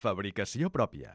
Fabricació pròpia.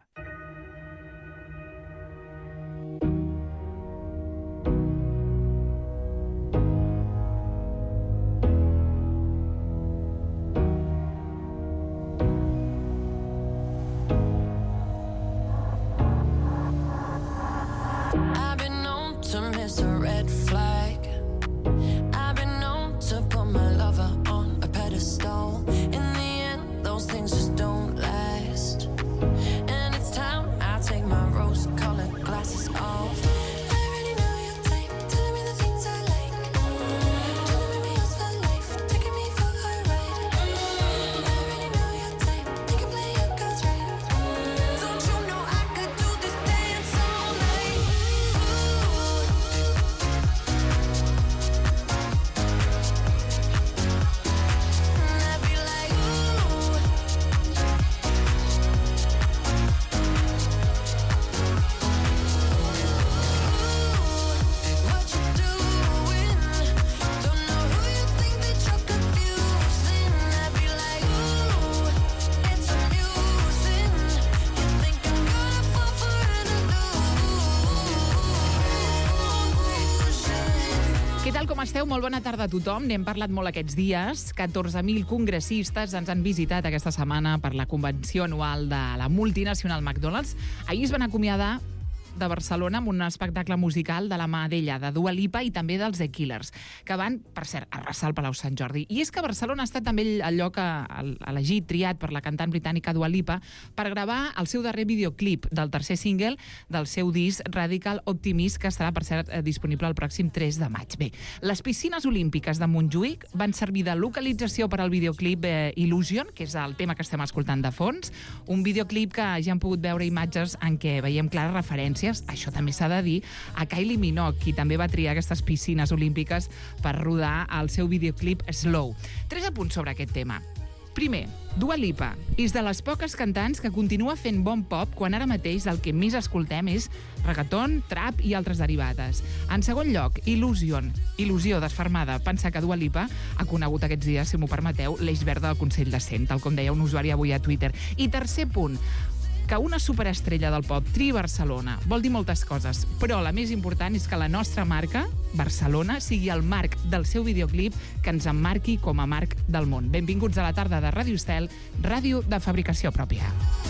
Molt bona tarda a tothom. N'hem parlat molt aquests dies. 14.000 congressistes ens han visitat aquesta setmana per la convenció anual de la multinacional McDonald's. Ahir es van acomiadar de Barcelona amb un espectacle musical de la mà d'ella, de Dua Lipa i també dels The Killers, que van, per cert, arrasar el Palau Sant Jordi. I és que Barcelona ha estat també el lloc elegit, triat per la cantant britànica Dua Lipa per gravar el seu darrer videoclip del tercer single del seu disc Radical Optimist, que estarà, per cert, disponible el pròxim 3 de maig. Bé, les piscines olímpiques de Montjuïc van servir de localització per al videoclip Illusion, que és el tema que estem escoltant de fons, un videoclip que ja han pogut veure imatges en què veiem clares referències, això també s'ha de dir, a Kylie Minogue, qui també va triar aquestes piscines olímpiques per rodar el seu videoclip Slow. 3 apunts sobre aquest tema. Primer, Dua Lipa és de les poques cantants que continua fent bon pop quan ara mateix el que més escoltem és reggaeton, trap i altres derivades. En segon lloc, il·lusió desfermada. Pensa que Dua Lipa ha conegut aquests dies, si m'ho permeteu, l'eix verd del Consell de Cent, tal com deia un usuari avui a Twitter. I tercer punt, que una superestrella del pop triï Barcelona vol dir moltes coses, però la més important és que la nostra marca, Barcelona, sigui el marc del seu videoclip que ens emmarqui com a marc del món. Benvinguts a la tarda de Ràdio Estel, ràdio de fabricació pròpia.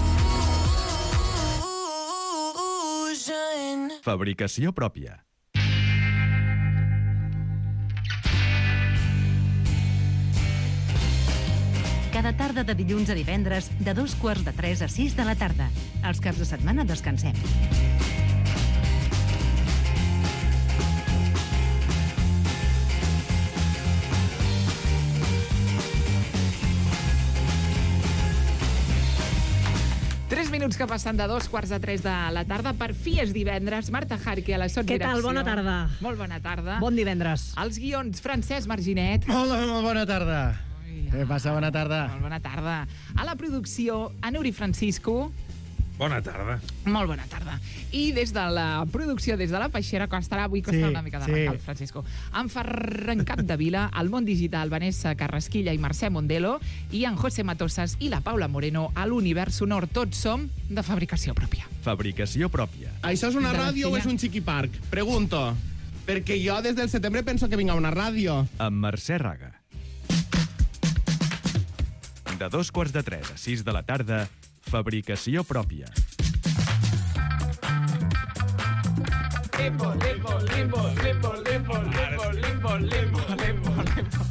Fabricació pròpia. Cada tarda de dilluns a divendres, de 2:45 a 6 de la tarda. Els caps de setmana descansem. Tres minuts que passen de 2:45 de la tarda. Per fi és divendres. Marta Jarque a la sotsdirecció. Què tal? Bona tarda. Molt bona tarda. Bon divendres. Els guions, Francesc Marginet. Hola, molt bona tarda. Què passa? Bona tarda. Molt bona tarda. A la producció, Anuri Francisco. Bona tarda. Molt bona tarda. I des de la producció, des de la Peixera, que estarà avui, costa una mica d'arrencar, Francisco. En Ferran Capdevila, al món digital, Vanessa Carrasquilla i Mercè Mondelo, i en José Matosas i la Paula Moreno a l'Univers Sonor. Tots som de fabricació pròpia. Fabricació pròpia. Això és una ràdio o és un chiqui-parc? Pregunto. Perquè jo des del setembre penso que vinc a una ràdio. Amb Mercè Raga. De 2:45 a 6 de la tarda, Fabricació pròpia. Limbo, limbo, limbo, limbo, limbo, limbo, limbo, limbo, limbo, limbo.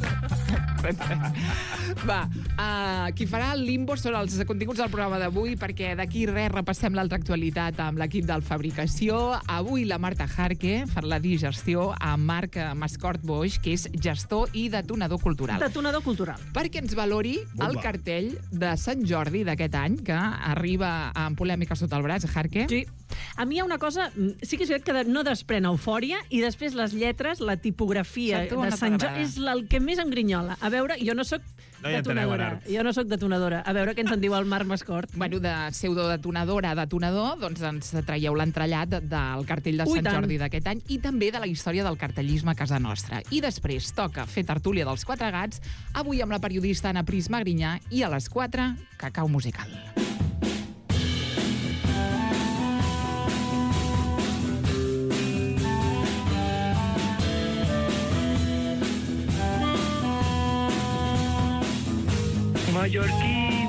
Va, qui farà el limbo són els continguts del programa d'avui, perquè d'aquí res repassem l'altra actualitat amb l'equip del Fabricació. Avui la Marta Jarque fa la digestió amb Marc Mascort Boix, que és gestor i detonador cultural. Detonador cultural. Perquè ens valori el cartell de Sant Jordi d'aquest any, que arriba amb polèmica sota el braç, Jarque. Sí. A mi hi ha una cosa, sí que és veritat que no desprèn eufòria, i després les lletres, la tipografia de Sant Jordi, és el que més em grinyola. A veure, jo no sóc detonadora. Jo no sóc detonadora. A veure què ens en diu el Marc Mascort. Bueno, de pseudodetonadora a detonador, doncs ens traieu l'entrellat del cartell de Sant Jordi d'aquest any i també de la història del cartellisme a casa nostra. I després toca fer tertúlia dels Quatre Gats, avui amb la periodista Ana Prisma Grinyà, i a les 4, cacau musical. mallorquín.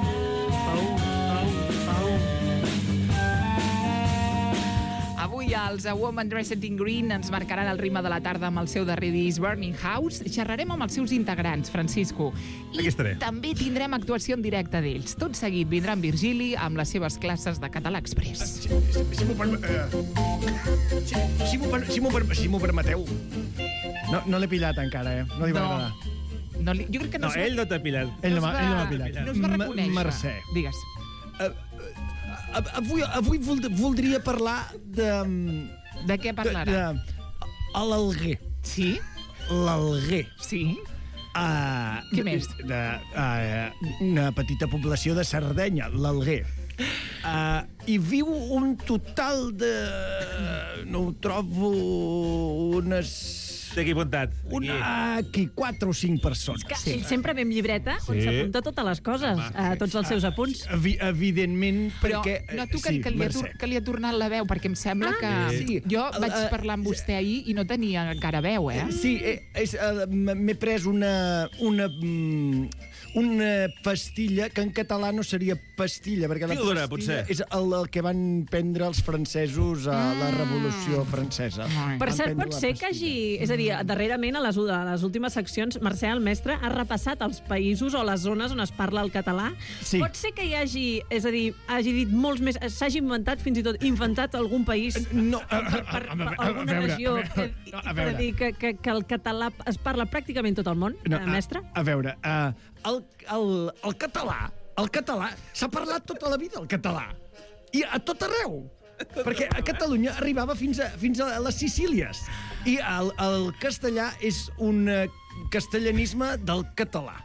Avui els A Woman Dressed in Green ens marcaran el ritme de la tarda amb el seu darrer disc Burning House. Xerrarem amb els seus integrants, Francisco. I també tindrem actuació en directe d'ells. Tot seguit vindrà en Virgili amb les seves classes de català express. Si m'ho permeteu. No l'he pillat encara, No li va agradar. Jo crec que no, ell no t'ha pillat. Ell no m'ha pillat. No es va reconèixer. Mercè. Digues. Avui voldria parlar de... De què parlarà? A l'Alguer. Sí? L'Alguer. Sí? Què més? Una petita població de Sardenya, l'Alguer. Hi viu un total de... No ho trobo... Unes... Aquí apuntat. Aquí, 4 o 5 persones. Que ell sempre ve amb llibreta on s'apunta totes les coses, tots els seus apunts. Evidentment, però perquè... noto que li ha tornat la veu, perquè em sembla que... Jo vaig parlar amb vostè ahir i no tenia encara veu, Sí, m'he pres una pastilla, que en català no seria pastilla, perquè la Píldora, pastilla potser. és el que van prendre els francesos a la Revolució Francesa. Per cert, pot ser que hagi... És a dir, darrerament, a les últimes seccions, Mercè, el mestre, ha repassat els països o les zones on es parla el català. Sí. Pot ser que hi hagi, és a dir, hagi dit molts més... S'hagi inventat, fins i tot, inventat algun país, No, alguna regió, per dir que el català es parla pràcticament tot el món, mestre? A veure, el català s'ha parlat tota la vida, el català. I a tot arreu. Perquè a Catalunya arribava fins a les Sicílies. I el castellà és un castellanisme del català.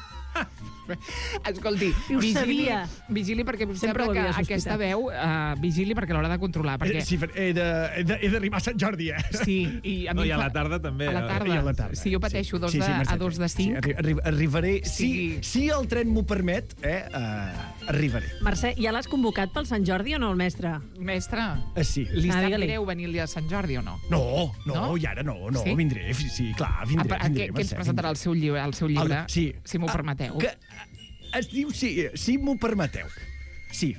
Escolti, Ho sabia. vigili perquè em Sempre sembla ho que havia sospitat. aquesta veu, vigili perquè l'haurà de controlar. Perquè... Sí, he d'arribar a Sant Jordi, Sí, i a mi I a la tarda també. A la tarda. I a la tarda. Si jo pateixo Sí, a 2 de 5... Sí, arribaré, Sí. si el tren m'ho permet, arribaré. Mercè, ja l'has convocat pel Sant Jordi o no, el mestre? Mestre, Sí. li sap digue-li. greu venir el dia de Sant Jordi o no? No, i ara no, Sí? vindré, sí, clar, vindré. Què ens presentarà el seu llibre, Sí. si m'ho permeteu? Que es diu, si m'ho permeteu. Sí.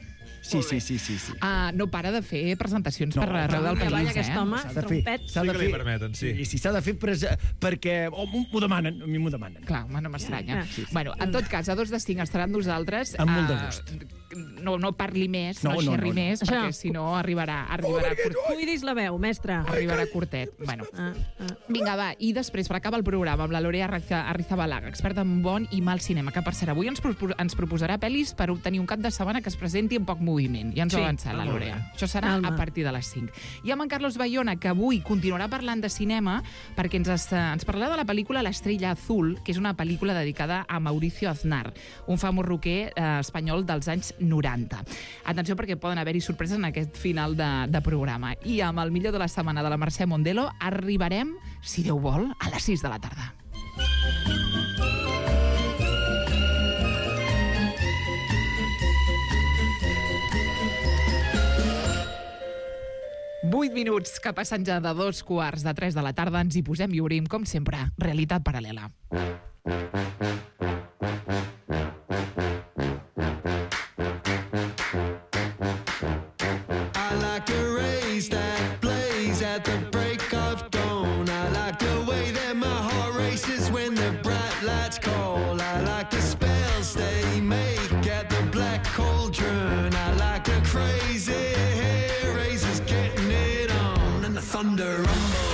No para de fer presentacions per arreu del Cavall, país, aquest home, S'ha de fer, trompet. s'ha de Sí que li fer. permeten, sí. Sí, s'ha de fer perquè m'ho demanen, a mi m'ho demanen. Clar, home, no m'estranya. Sí. Bueno, en tot cas, a 2 de 5 estarà amb nosaltres. Amb molt de gust. No parli més, no No, xerri no. més, Això. perquè si no arribarà Cuidis la veu, mestre. curtet. Bueno, Ah. vinga, va, i després, per acabar el programa, amb la Lorea Arrizabalaga, experta en bon i mal cinema, que per cert, avui ens proposarà pel·lis per obtenir un cap de setmana que es presenti amb poc moviment. Ja ens ho ha avançat la Lorea. Això serà Calma. a partir de les 5. I amb en Carlos Bayona, que avui continuarà parlant de cinema, perquè ens parlarà de la pel·lícula L'Estrella Azul, que és una pel·lícula dedicada a Mauricio Aznar, un famós rocker espanyol dels anys 90. Atenció, perquè poden haver-hi sorpreses en aquest final de programa. I amb el millor de la setmana de la Mercè Mondelo arribarem, si Déu vol, a les 6 de la tarda. Vuit minuts que passen ja de 2:15 de la tarda. Ens hi posem i obrim, com sempre, Realitat Paral·lela. I like the rays that blaze at the break of dawn. I like the way that my heart races when the bright lights call. I like the spells they make at the black cauldron. I like the crazy hair raisers getting it on and the thunder rumbles.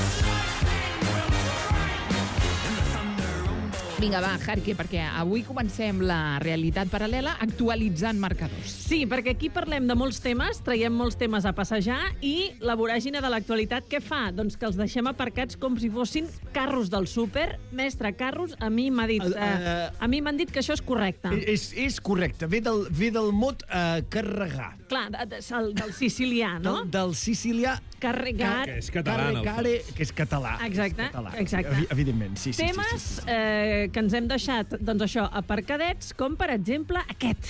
Vinga, va, Jarque, perquè avui comencem la realitat paral·lela actualitzant marcadors. Sí, perquè aquí parlem de molts temes, traiem molts temes a passejar i la voràgine de l'actualitat què fa? Doncs que els deixem aparcats com si fossin carros del súper. Mestre, carros, a mi m'ha dit... a mi m'han dit que això és correcte. És correcte, ve del mot carregar. Clar, del sicilià, no? Del sicilià... Carregar. Que és català, en el Carregare, que és català. Exacte, Català. exacte. Evidentment, sí. Temes que ens hem deixat, doncs això, aparcadets, com per exemple aquest.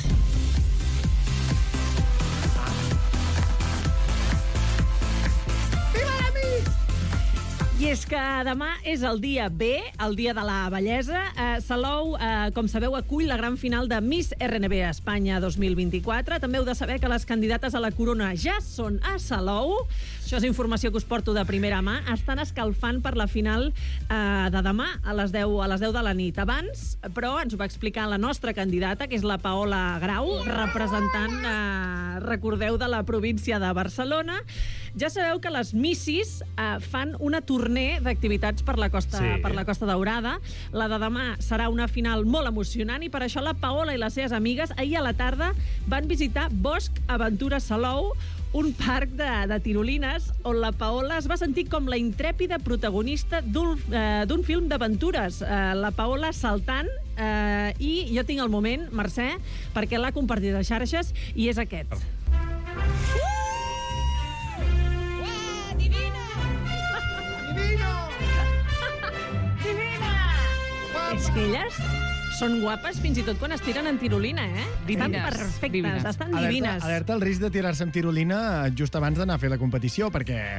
I és que demà és el dia B, el dia de la bellesa. Salou, com sabeu, acull la gran final de Miss RNB Espanya 2024. També heu de saber que les candidates a la corona ja són a Salou. Això és informació que us porto de primera mà. Estan escalfant per la final de demà a les 10 de la nit. Abans, però, ens ho va explicar la nostra candidata, que és la Paola Grau, representant, recordeu, de la província de Barcelona. Ja sabeu que les Missis fan una tournée d'activitats per la Costa Daurada. La de demà serà una final molt emocionant i per això la Paola i les seves amigues ahir a la tarda van visitar Bosc Aventura Salou, un parc de tirolines on la Paola es va sentir com la intrèpida protagonista d'un film d'aventures. La Paola saltant i jo tinc el moment, Mercè, perquè l'ha compartit a xarxes i és aquest. És que elles són guapes fins i tot quan es tiren en tirolina, eh? Estan perfectes, estan divines. Alerta al risc de tirar-se amb tirolina just abans d'anar a fer la competició, perquè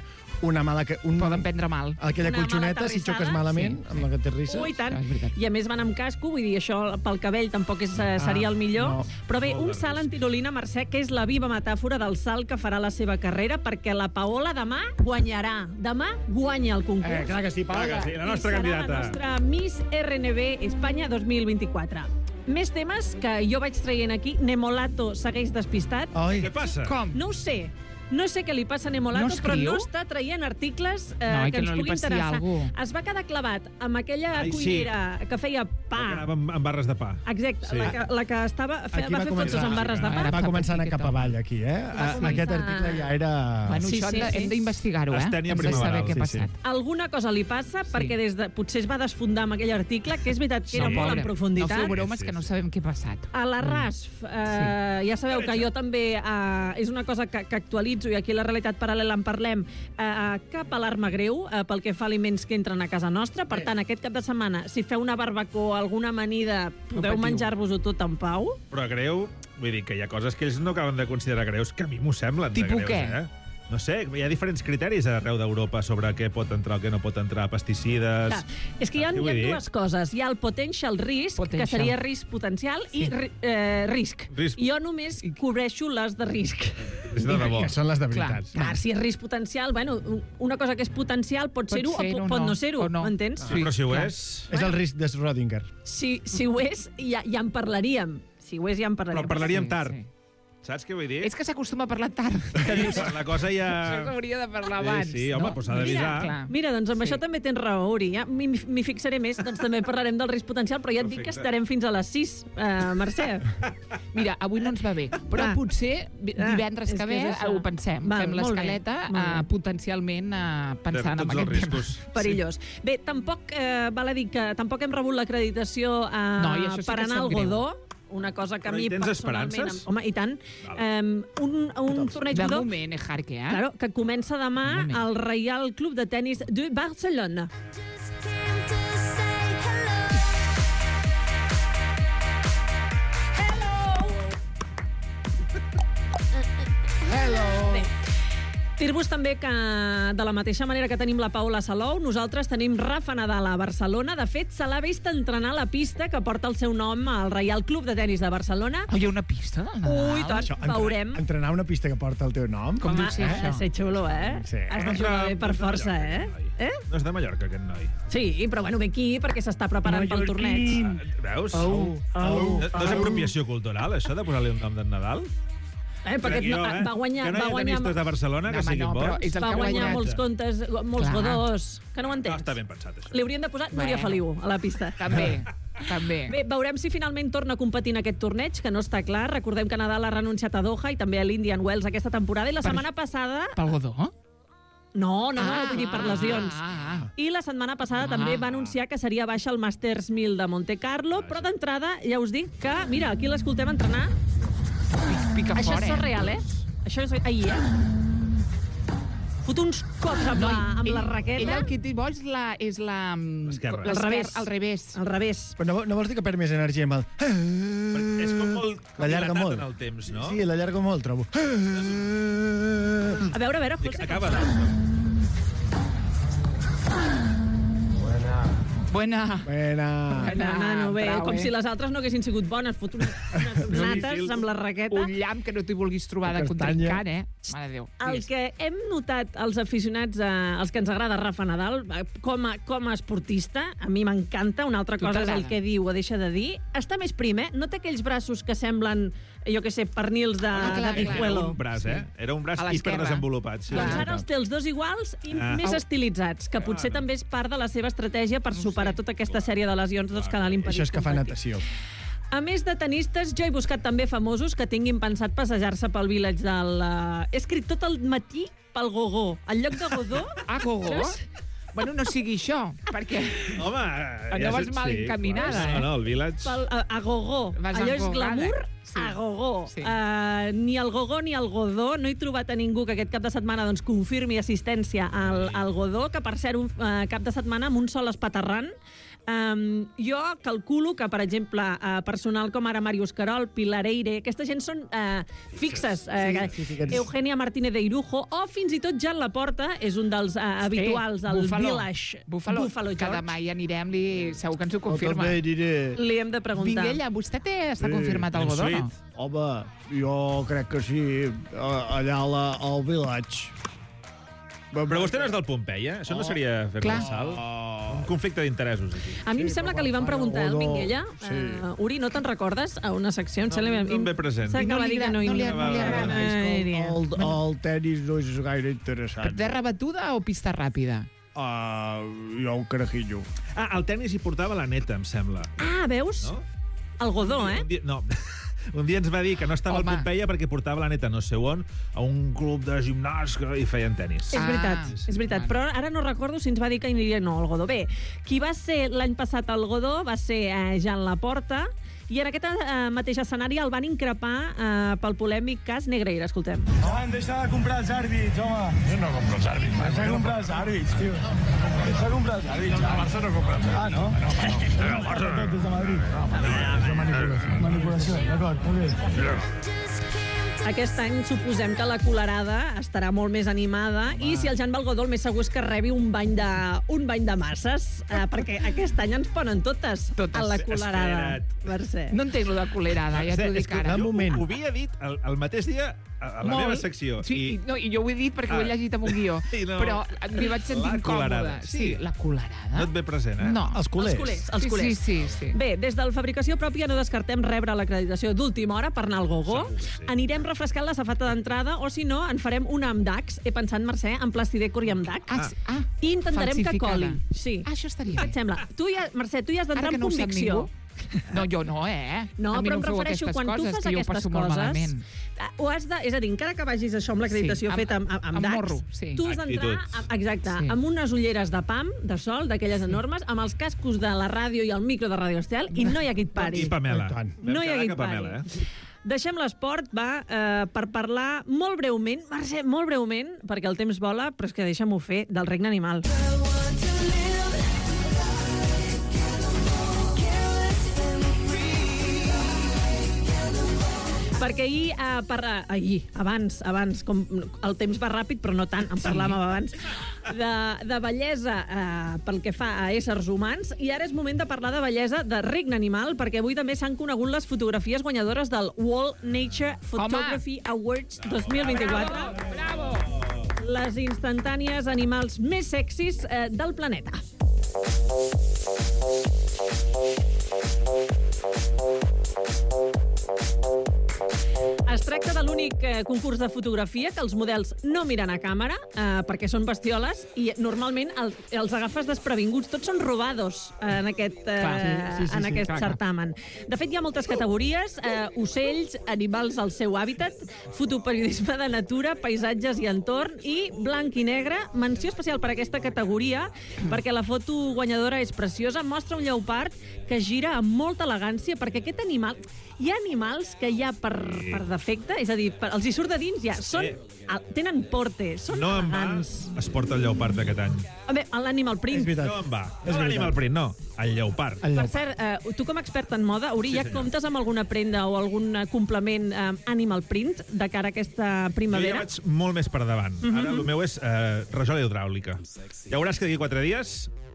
poden prendre mal. Aquella colxoneta, si xoques malament, amb la que aterrisses... Ui, tant. I a més van amb casco, vull dir, això pel cabell tampoc seria el millor. No. Però bé, un salt en tirolina, Mercè, que és la viva metàfora del salt que farà la seva carrera, perquè la Paola demà guanyarà. Demà guanya el concurs. Clar que sí, Paola. Clar que sí, la nostra candidata. Serà la nostra Miss RNB Espanya 2024. Més temes que jo vaig traient aquí. Nemolato segueix despistat. Què passa? Com? No ho sé. No sé què li passa a Nemolato, però no està traient articles que ens pugui interessar. Es va quedar clavat amb aquella cuinera que feia pa. Que anava amb barres de pa. Exacte, la que va fer fotos amb barres de pa. Va començar a anar cap avall, aquí, eh? Aquest article ja era... Bueno, això hem d'investigar-ho, eh? Hem de saber què ha passat. Alguna cosa li passa, perquè potser es va desfondar amb aquell article, que és veritat que era molt en profunditat. No feu bromes, que no sabem què ha passat. A la RASF, ja sabeu que jo també... És una cosa que actualitzo i aquí a la Realitat Paral·lela en parlem, cap alarma greu pel que fa a aliments que entren a casa nostra. Per tant, aquest cap de setmana, si feu una barbacoa, alguna amanida, podeu menjar-vos-ho tot en pau. Però greu, vull dir que hi ha coses que ells no acaben de considerar greus, que a mi m'ho semblen de greus, què? No sé, hi ha diferents criteris arreu d'Europa sobre què pot entrar o què no pot entrar, pesticides... Clar, és que hi ha dues coses. Hi ha el potential risk, que seria risc potencial, i risc. Jo només cobreixo les de risc. És de debò. Que són les de veritat. Clar, si és risc potencial, bueno, una cosa que és potencial pot ser-ho o pot no ser-ho, m'entens? Però si ho és... És el risc de Schrödinger. Si ho és, ja en parlaríem. Si ho és, ja en parlaríem. Però parlaríem tard. Saps què vull dir? És que s'acostuma a parlar tard. La cosa ja... Això s'hauria de parlar abans. Sí, home, però s'ha d'avisar. Mira, doncs amb això també tens raó, Uri. Ja m'hi fixaré més, doncs també parlarem del risc potencial, però ja et dic que estarem fins a les 6, Mercè. Mira, avui no ens va bé, però potser divendres que ve ho pensem. Fem l'escaleta potencialment pensant en aquest tema. Perillós. Bé, tampoc val a dir que tampoc hem rebut l'acreditació per anar al Godó. Una cosa que a mi personalment... Home, i tant. Un torneig de Godó... moment, Jarque, Claro, que comença demà al Reial Club de Tenis de Barcelona. Dir-vos també que, de la mateixa manera que tenim la Paola Salou, nosaltres tenim Rafa Nadal a Barcelona. De fet, se l'ha vist entrenar a la pista que porta el seu nom al Reial Club de Tenis de Barcelona. Hi ha una pista del Nadal? Ui, tant, veurem. Entrenar una pista que porta el teu nom? Com diu ser això? Ser xulo, Sí. Has de jugar bé per força, No és de Mallorca, aquest noi. Sí, però bueno, ve aquí perquè s'està preparant pel torneig. Veus? No és apropiació cultural, això, de posar-li un nom d'en Nadal? Perquè va guanyar... Que no hi ha tenistes de Barcelona que siguin bons? Va guanyar molts contes, molts godós. Que no ho entens? Està ben pensat, això. Li hauríem de posar Núria Feliu a la pista. També. Bé, veurem si finalment torna a competir en aquest torneig, que no està clar. Recordem que Nadal ha renunciat a Doha i també a l'Indian Wells aquesta temporada. I la setmana passada... Pel Godó? No, vull dir per lesions. I la setmana passada també va anunciar que seria baixa el Masters 1000 de Monte Carlo, però d'entrada ja us dic que, mira, aquí l'escoltem entrenar. Pica això fort, és real, Això és ahir, Fot uns cops amb la raqueta. Ell el que té bo és l'esquerra. Al revés. Al revés. Però no vols dir que perd més energia amb el... És com molt l'allarga molt en el temps, no? Sí, l'allarga molt, trobo. A veure, José. Acaba de... Buena. Nano, bé, com si les altres no haguessin sigut bones. Fot unes nates amb la raqueta. Un llamp que no t'hi vulguis trobar de contrincant, Mare de Déu. El que hem notat els aficionats, els que ens agrada Rafa Nadal, com a esportista, a mi m'encanta, una altra cosa és el que diu o deixa de dir, està més prim, No té aquells braços que semblen, jo què sé, pernils de Dijuelo. Era un braç, Era un braç hiperdesenvolupat. Doncs ara els té els dos iguals i més estilitzats, que potser també és part de la seva estratègia per superar tota aquesta sèrie de lesions que l'han impedit. Això és que fa natació. A més de tenistes, jo he buscat també famosos que tinguin pensat passejar-se pel village del... He escrit tot el matí pel Gogó. En lloc de Godó... Gogó? Bueno, no sigui això, perquè... Home... No vas mal encaminada, No, el village... A Gogó. Allò és glamour a Gogó. Ni el Gogó ni el Godó. No he trobat a ningú que aquest cap de setmana confirmi assistència al Godó, que per ser un cap de setmana amb un sol espaterrant. Jo calculo que, per exemple, personal com ara Màrius Carol, Pilar Eire, aquesta gent són fixes. Eugenia Martínez de Irujo, o fins i tot Jan Laporta, és un dels habituals al Village. Buffalo George. Que demà hi anirem, segur que ens ho confirma. Li hem de preguntar. Vinguella, vostè està confirmat al Godó, no? Home, jo crec que sí, allà al Village. Però vostè no és del Pompeia? Això no seria fer-li el salt? Un conflicte d'interessos, aquí. A mi em sembla que li van preguntar al Minguella, Uri, no te'n recordes? A una secció, no em ve present. No li agrada. El tenis no és gaire interessant. Terra batuda o pista ràpida? Jo un carajillo. El tenis hi portava la neta, em sembla. Veus? El Godó, No. Un dia ens va dir que no estava al Pompeia perquè portava la neta no sé on a un club de gimnàs i feien tenis. És veritat. Però ara no recordo si ens va dir que aniria no al Godó. Bé, qui va ser l'any passat al Godó va ser Jan Laporta, i en aquest mateix escenari el van increpar pel polèmic cas Negreira. Escoltem. Home, deixa de comprar els àrbits, home. Jo no compro els àrbits. Deixa de comprar els àrbits, tio. Deixa de comprar els àrbits. El Barça no compra els àrbits. No? El Barça no. Des de Madrid. Manipulació, d'acord, molt bé. Aquest any suposem que la colerada estarà molt més animada i si el Jan Balgodó el més segur és que rebi un bany de masses, perquè aquest any ens ponen totes a la colerada. No entenc lo de colerada, ja t'ho dic ara. Jo ho havia dit el mateix dia a la meva secció. Sí, i jo ho he dit perquè ho he llegit amb un guió, però m'hi vaig sentir incòmode. Sí, la colerada. No et ve present, No. Els culers. Sí. Bé, des del Fabricació Pròpia no descartem rebre l'acreditació d'última hora per anar al Gogó. Anirem refrescant la safata d'entrada o, si no, en farem una amb Dax. He pensat, Mercè, en plastidècor i amb Dax. I intentarem que coli. Sí. Això estaria bé. Et sembla? Mercè, tu hi has d'entrar amb convicció. No, jo no, No, però em refereixo, quan tu fas aquestes coses... És a dir, encara que vagis això amb l'acreditació feta amb Dax, tu has d'entrar amb unes ulleres de PAM, de sol, d'aquelles enormes, amb els cascos de la ràdio i el micro de Radio Estel, i no hi ha qui et pari. I Pamela. No hi ha qui et pari. Deixem l'esport, per parlar molt breument, Mercè, molt breument, perquè el temps vola, però és que deixa'm-ho fer, del regne animal. Perquè abans, com el temps va ràpid, però no tant, en parlàvem abans, de bellesa pel que fa a éssers humans, i ara és moment de parlar de bellesa de regne animal, perquè avui també s'han conegut les fotografies guanyadores del World Nature Photography Awards 2024. Bravo! Les instantànies animals més sexis del planeta. Es tracta de l'únic concurs de fotografia que els models no miren a càmera perquè són bestioles i normalment els agafes desprevinguts. Tots són robados en aquest certamen. De fet, hi ha moltes categories: ocells, animals al seu hàbitat, fotoperiodisme de natura, paisatges i entorn, i blanc i negre. Menció especial per aquesta categoria perquè la foto guanyadora és preciosa. Mostra un lleopard que gira amb molta elegància, perquè aquest animal... Hi ha animals que ja per defecte, és a dir, els hi surt de dins ja, tenen porte, són elegants. No es porta el lleopard aquest any. L'animal print. No em va. No l'animal print, no. El lleopard. Per cert, tu com a expert en moda, Uri, ja comptes amb alguna prenda o algun complement animal print de cara a aquesta primavera? Jo ja vaig molt més per davant. Ara el meu és rajola hidràulica. Ja veuràs que d'aquí 4 dies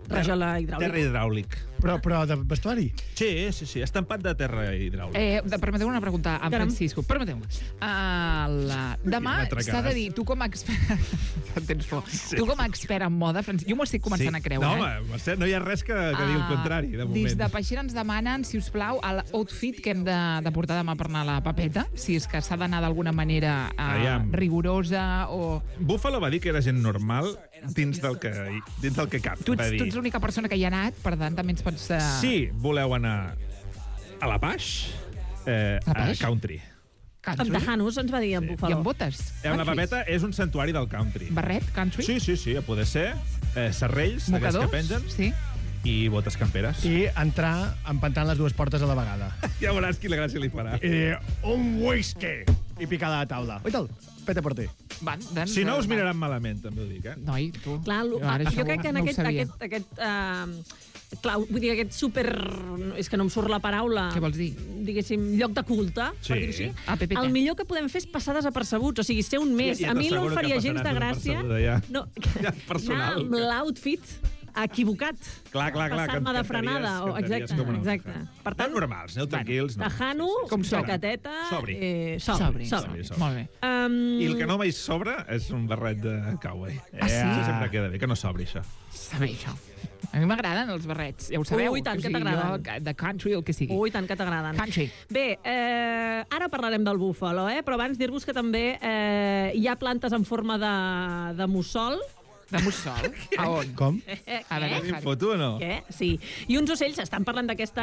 rajola hidràulic. Terra hidràulic. Però de vestuari? Sí, estampat de terra hidràulic. Permeteu una pregunta a Francisco. Permeteu. Demà s'ha de dir, tu com a expert... Tens por. Tu com a expert en moda, Francisco, jo m'ho estic començant a creure. No, Mercè, no hi ha res que digui el contrari, de moment. Des de Peixera ens demanen, si us plau, l'outfit que hem de portar demà per anar a la papeta, si és que s'ha d'anar d'alguna manera rigorosa o... Buffalo va dir que era gent normal dins del que cap. Tu ets l'única persona que hi ha anat, per tant, també ens pots... Si voleu anar a la Paix, a country. Amb Tejanos, ens va dir, en Buffalo. I amb botes. La papeta és un santuari del country. Barret, country? Sí, a poder ser. Serrells, d'aquests que pengen. Sí. I botes camperes. I entrar empantant les dues portes a la vegada. Ja veuràs quina gràcia li farà. Un whisky! I picar a la taula. Oi tal? Pete por ti. Si no, us miraran malament, també ho dic, Noi, tu. Clar, jo crec que en aquest vull dir, aquest super... És que no em surt la paraula. Què vols dir? Diguéssim, lloc de culte, per dir-ho així. PPT. El millor que podem fer és passar desapercebuts, o sigui, ser un més. A mi no em faria gens de gràcia anar amb l'outfit equivocat. Clar. Passar-me de frenada. Exacte. Per tant, normals, aneu tranquils. Tejano, jaqueteta... Sobri. Molt bé. I el que no mai sobra és un barret de cowboy. Sí? Sempre queda bé, que no sobri, això. Està bé, això. A mi m'agraden els barrets, ja ho sabeu. Ui, tant que t'agraden. De country, el que sigui. Ui, tant que t'agraden. Country. Bé, ara parlarem del búfalo, però abans dir-vos que també hi ha plantes en forma de mussol. De mussol? A on? Com? A veure, Tinc foto o no? Què? Sí. I uns ocells, estan parlant d'aquest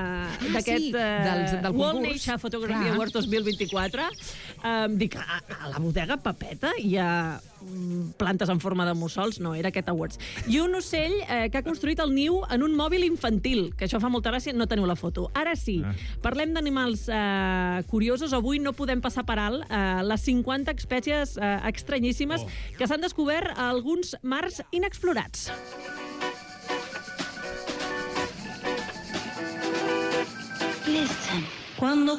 del World concurs. Nature Photography Awards 2024. Dic, a la bodega Papeta hi ha plantes en forma de mussols? No, era aquest Awards. I un ocell que ha construït el niu en un mòbil infantil, que això fa molta gràcia, no teniu la foto. Ara sí, parlem d'animals curiosos. Avui no podem passar per alt les 50 espècies estranyíssimes que s'han descobert a alguns mars inexplorats. Listen. Cuando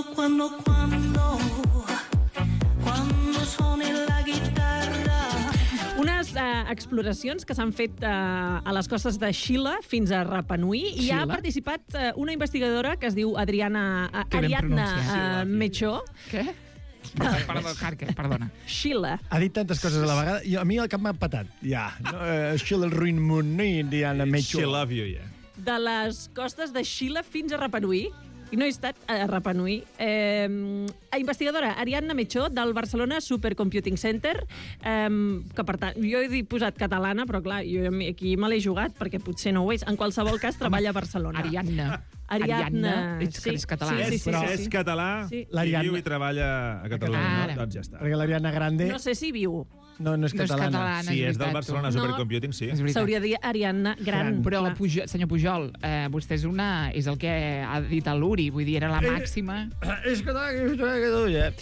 suene la guitarra. Unes exploracions que s'han fet a les costes de Xile fins a Rapa Nui i ha participat una investigadora que es diu Ariadna Mechó. Què? Perdona. Xile. Ha dit tantes coses a la vegada i a mi el cap m'ha patat. Xile, el Ruin Moon, Ariadna Mechó. She love you, De les costes de Xile fins a Rapa Nui. I no he estat a Rapa Nui. Investigadora Ariadna Mechó, del Barcelona Supercomputing Center, que per tant, jo he posat catalana, però clar, jo aquí me l'he jugat, perquè potser no ho és. En qualsevol cas, treballa a Barcelona. Ariadna. És català. Però és català i viu i treballa a Catalunya. Doncs ja està. Perquè l'Ariadna Grande... No sé si viu. No és catalana. Sí, és del Barcelona Supercomputing, sí. S'hauria de dir Ariadna Gran. Però, senyor Pujol, vostè és el que ha dit a l'Uri, vull dir, era la màxima. És català, que és Catalunya.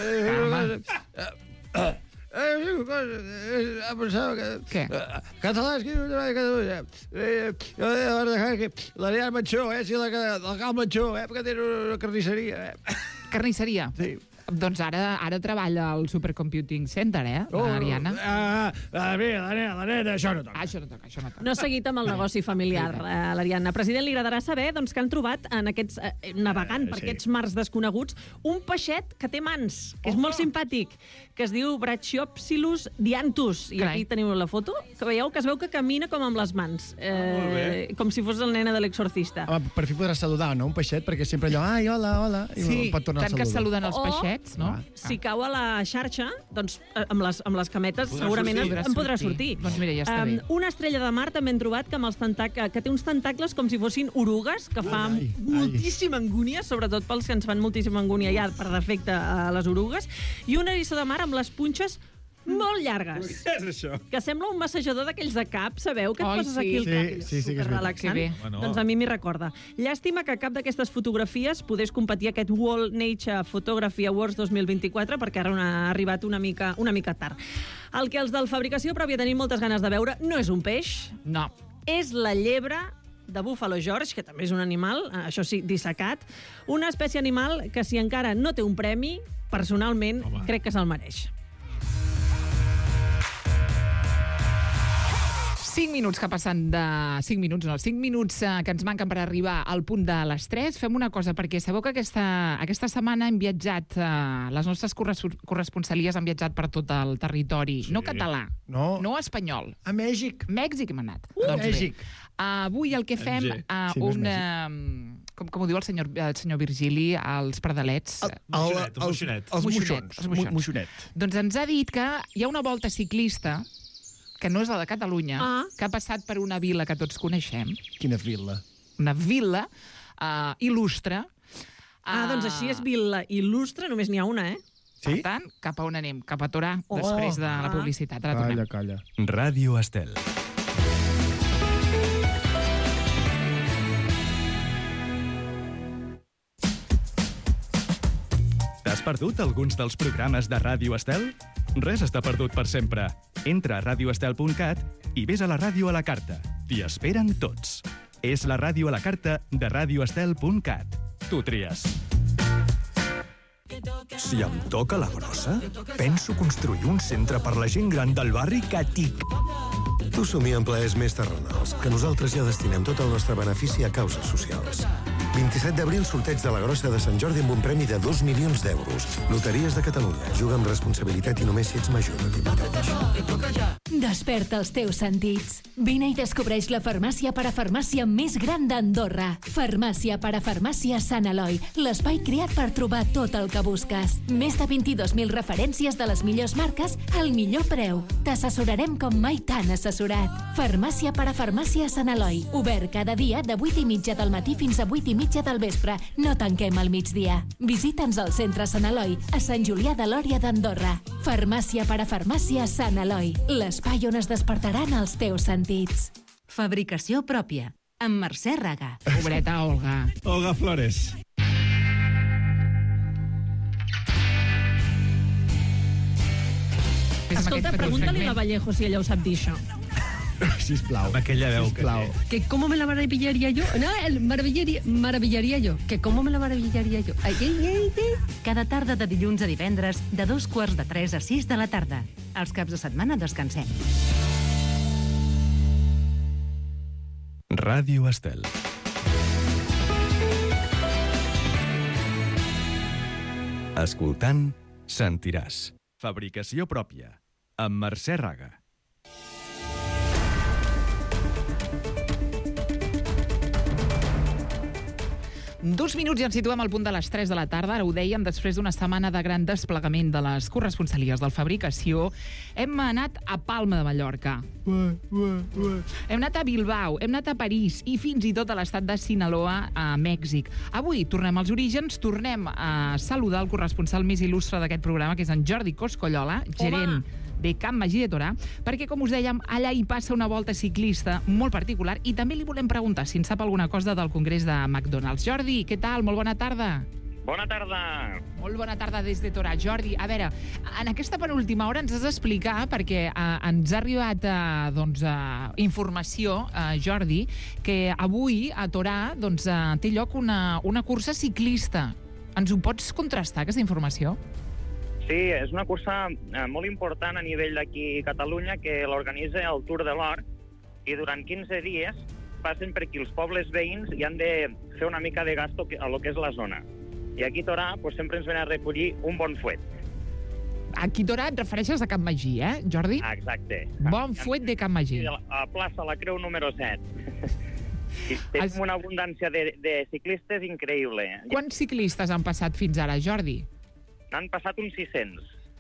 Què? Català és que és Catalunya. L'Ariadna Mechó, si la Cal Mechó, perquè té una carnisseria. Carnisseria? Sí. Doncs ara treballa al Supercomputing Center, l'Ariadna. La nena, això no toca. Això no toca. No ha seguit amb el negoci familiar, l'Ariadna. President, li agradarà saber que han trobat, navegant per aquests mars desconeguts, un peixet que té mans, que és molt simpàtic, que es diu Brachyopsilus dianthus. I aquí teniu la foto, que veieu que es veu que camina com amb les mans. Com si fos el nena de l'exorcista. Per fi podràs saludar, no? Un peixet, perquè sempre allò, ai, hola, i pot tornar a saludar. Tant que saluden els peixets. No? Si cau a la xarxa, doncs amb les cametes segurament en podrà sortir. Doncs mira, ja està bé. Una estrella de mar també han trobat que té uns tentacles com si fossin orugues, que fa moltíssima angúnia, sobretot pels que ens fan moltíssima angúnia ja per defecte a les orugues, i un eriçó de mar amb les punxes molt llargues. Què és això? Que sembla un massajador d'aquells de cap, sabeu? Que et poses aquí el cap i és superrelaxant. Doncs a mi m'hi recorda. Llàstima que cap d'aquestes fotografies podés competir aquest World Nature Photography Awards 2024 perquè ara ha arribat una mica tard. El que els del fabricació pròpia tenim moltes ganes de veure no és un peix. No. És la llebre de Buffalo George, que també és un animal, això sí, dissecat. Una espècie animal que si encara no té un premi, personalment crec que se'l mereix. 5 minuts que passen de... 5 minuts que ens manquen per arribar al punt de les 3. Fem una cosa, perquè sabeu que aquesta setmana hem viatjat, les nostres corresponsalies han viatjat per tot el territori, no català, no espanyol. A Mèxic. Mèxic hem anat. Mèxic. Avui el que fem, com ho diu el senyor Virgili, els pardalets. Els moixonet. Doncs ens ha dit que hi ha una volta ciclista que no és la de Catalunya, que ha passat per una vila que tots coneixem. Quina vila? Una vila il·lustre. Doncs així és vila il·lustre, només n'hi ha una, eh? Per tant, cap a on anem? Cap a Torà, després de la publicitat. Ara tornem. Calla. Ràdio Estel. T'has perdut alguns dels programes de Ràdio Estel? Res està perdut per sempre. Entra a radioestel.cat i ves a la ràdio a la carta. T'hi esperen tots. És la ràdio a la carta de radioestel.cat. Tu tries. Si em toca la grossa, penso construir un centre per la gent gran del barri que tic. Tu somia en plaers més terrenals, que nosaltres ja destinem tot el nostre benefici a causes socials. 27 d'abril, sorteig de la grossa de Sant Jordi amb un premi de 2 milions d'euros. Loteries de Catalunya. Juga amb responsabilitat i només si ets major de 18 anys. Desperta els teus sentits. Vine i descobreix la farmàcia parafarmàcia més gran d'Andorra. Farmàcia parafarmàcia Sant Eloi. L'espai creat per trobar tot el que busques. Més de 22.000 referències de les millors marques al millor preu. T'assessorarem com mai t'han assessorat. Farmàcia parafarmàcia Sant Eloi. Obert cada dia de 8:30 del matí fins a 8:30 del vespre. No tanquem al migdia. Visita'ns al centre Sant Eloi, a Sant Julià de Lòria d'Andorra. Farmàcia parafarmàcia Sant Eloi. L'espai on es despertaran els teus sentits. Fabricació pròpia. Amb Mercè Raga. Pobreta Olga. Olga Flores. Escolta, pregunta-li a la Vallejo si ella ho sap dir, això. Sisplau. Amb aquella veu que cómo me la maravillaría yo. No, maravillaría yo. Que cómo me la maravillaría yo. Cada tarda de dilluns a divendres, de 2:45 a 6 de la tarda. Els caps de setmana descansem. Ràdio Estel. Escoltant, sentiràs. Fabricació pròpia. Amb Mercè Raga. 2 minuts i ens situem al punt de les 3 de la tarda. Ara ho dèiem, després d'una setmana de gran desplegament de les corresponsalies del Fabricació, hem anat a Palma de Mallorca. Hem anat a Bilbao, hem anat a París i fins i tot a l'estat de Sinaloa, a Mèxic. Avui tornem als orígens, tornem a saludar el corresponsal més il·lustre d'aquest programa, que és en Jordi Coscollola, gerent de Can Magí de Torà, perquè, com us dèiem, allà hi passa una volta ciclista molt particular i també li volem preguntar si en sap alguna cosa del Congrés de McDonald's. Jordi, què tal? Molt bona tarda. Bona tarda. Molt bona tarda des de Torà. Jordi, a veure, en aquesta penúltima hora ens has d'explicar, perquè ens ha arribat informació, Jordi, que avui a Torà té lloc una cursa ciclista. Ens ho pots contrastar, aquesta informació? Sí, és una cursa molt important a nivell d'aquí a Catalunya, que l'organitza el Tour de l'Or, i durant 15 dies passen per aquí els pobles veïns i han de fer una mica de gasto a lo que és la zona. I aquí a Torà sempre ens ven a recollir un bon fuet. Aquí a Torà et refereixes a Can Magí, Jordi? Exacte. Bon fuet de Can Magí. A plaça La Creu número 7. I tenim una abundància de ciclistes increïble. Quants ciclistes han passat fins ara, Jordi? N'han passat uns 600.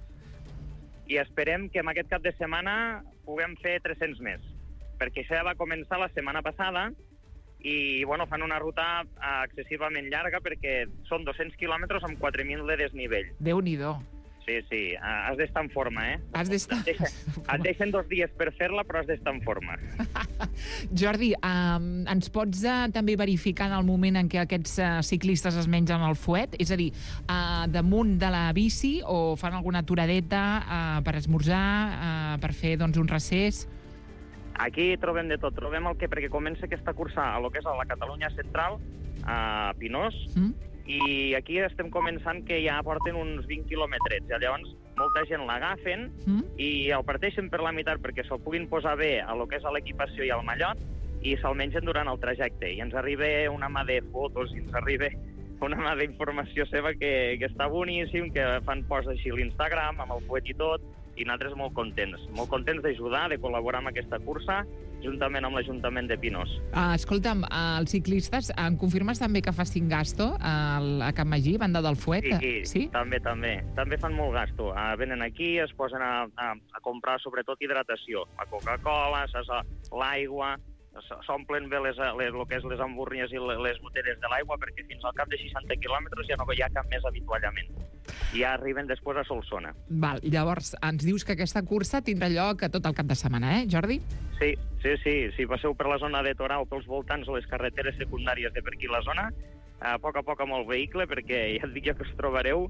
I esperem que en aquest cap de setmana puguem fer 300 més. Perquè això ja va començar la setmana passada i fan una ruta excessivament llarga perquè són 200 quilòmetres amb 4.000 de desnivell. Déu-n'hi-do. Sí, has d'estar en forma, Has d'estar... Et deixen 2 dies per fer-la, però has d'estar en forma. Jordi, ens pots també verificar en el moment en què aquests ciclistes es mengen el fuet? És a dir, damunt de la bici o fan alguna aturadeta per esmorzar, per fer un recés? Aquí trobem de tot. Trobem perquè comença aquesta cursa a lo que és a la Catalunya central, a Pinós, i aquí estem començant que ja porten uns 20 quilòmetres. I llavors molta gent l'agafen i el parteixen per la meitat perquè se'l puguin posar bé a lo que és a l'equipació i al mallot i se'l mengen durant el trajecte. I ens arriba una mà de fotos i ens arriba una mà d'informació seva que està boníssim, que fan posts així a l'Instagram, amb el fuet i tot, i nosaltres molt contents d'ajudar, de col·laborar amb aquesta cursa, juntament amb l'Ajuntament de Pinós. Escolta'm, els ciclistes, em confirmes també que facin gasto a Can Magí, banda del Fuet? Sí? També. També fan molt gasto. Venen aquí, es posen a comprar sobretot hidratació. La Coca-Cola, l'aigua, s'omplen bé el que és les hambúrnies i les botelles de l'aigua perquè fins al cap de 60 quilòmetres ja no hi ha cap més avituallament. I ja arriben després a Solsona. Val, llavors, ens dius que aquesta cursa tindrà lloc a tot el cap de setmana, Jordi? Sí. Si passeu per la zona de Torà o pels voltants o les carreteres secundàries de per aquí la zona, a poc amb el vehicle, perquè ja et dic que us trobareu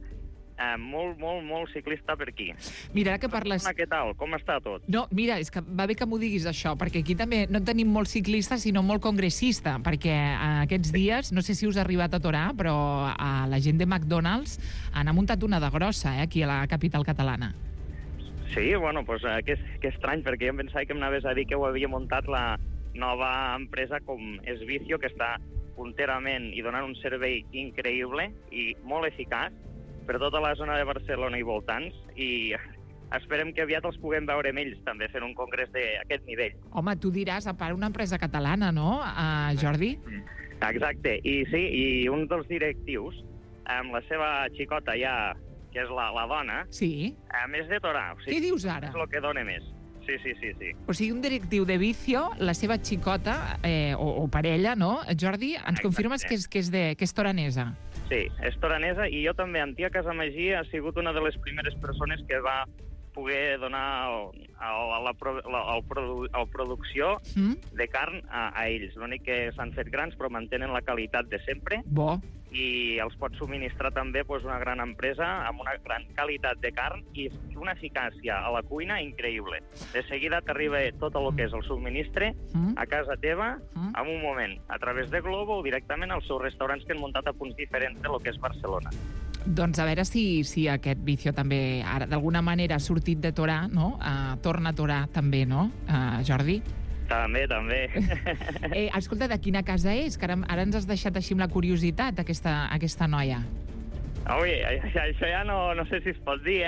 molt ciclista per aquí. Mira, que parles... Què tal? Com està tot? No, mira, és que va bé que m'ho diguis això, perquè aquí també no tenim molt ciclista, sinó molt congressista, perquè aquests dies, no sé si us ha arribat a Torà, però la gent de McDonald's han muntat una de grossa, aquí a la capital catalana. Sí, bueno, doncs que estrany, perquè jo em pensava que m'anaves a dir que ho havia muntat la nova empresa com és Vicio, que està punterament i donant un servei increïble i molt eficaç per tota la zona de Barcelona i voltants, i esperem que aviat els puguem veure amb ells, també, fent un congrés d'aquest nivell. Home, tu diràs, a part una empresa catalana, no, Jordi? Exacte, i sí, i un dels directius, amb la seva xicota ja, que és la dona, és de Torà. Què dius ara? És el que dona més. Sí. O sigui, un directiu de Vicio, la seva xicota, o parella, no, Jordi, ens confirmes que és toranesa? Sí, és toranesa, i jo també, en tia Casamagí, ha sigut una de les primeres persones que va poder donar la producció de carn a ells. L'únic que s'han fet grans, però mantenen la qualitat de sempre. Bo. I els pot subministrar també una gran empresa amb una gran qualitat de carn i una eficàcia a la cuina increïble. De seguida t'arriba tot el que és el subministre a casa teva en un moment, a través de Globo o directament als seus restaurants que han muntat a punts diferents de lo que és Barcelona. Doncs a veure si aquest Vicio també, ara d'alguna manera ha sortit de Torà, no? Torna a Torà també, no, Jordi? També. Escolta, de quina casa és? Que ara ens has deixat així amb la curiositat, aquesta noia. Ui, això ja no sé si es pot dir,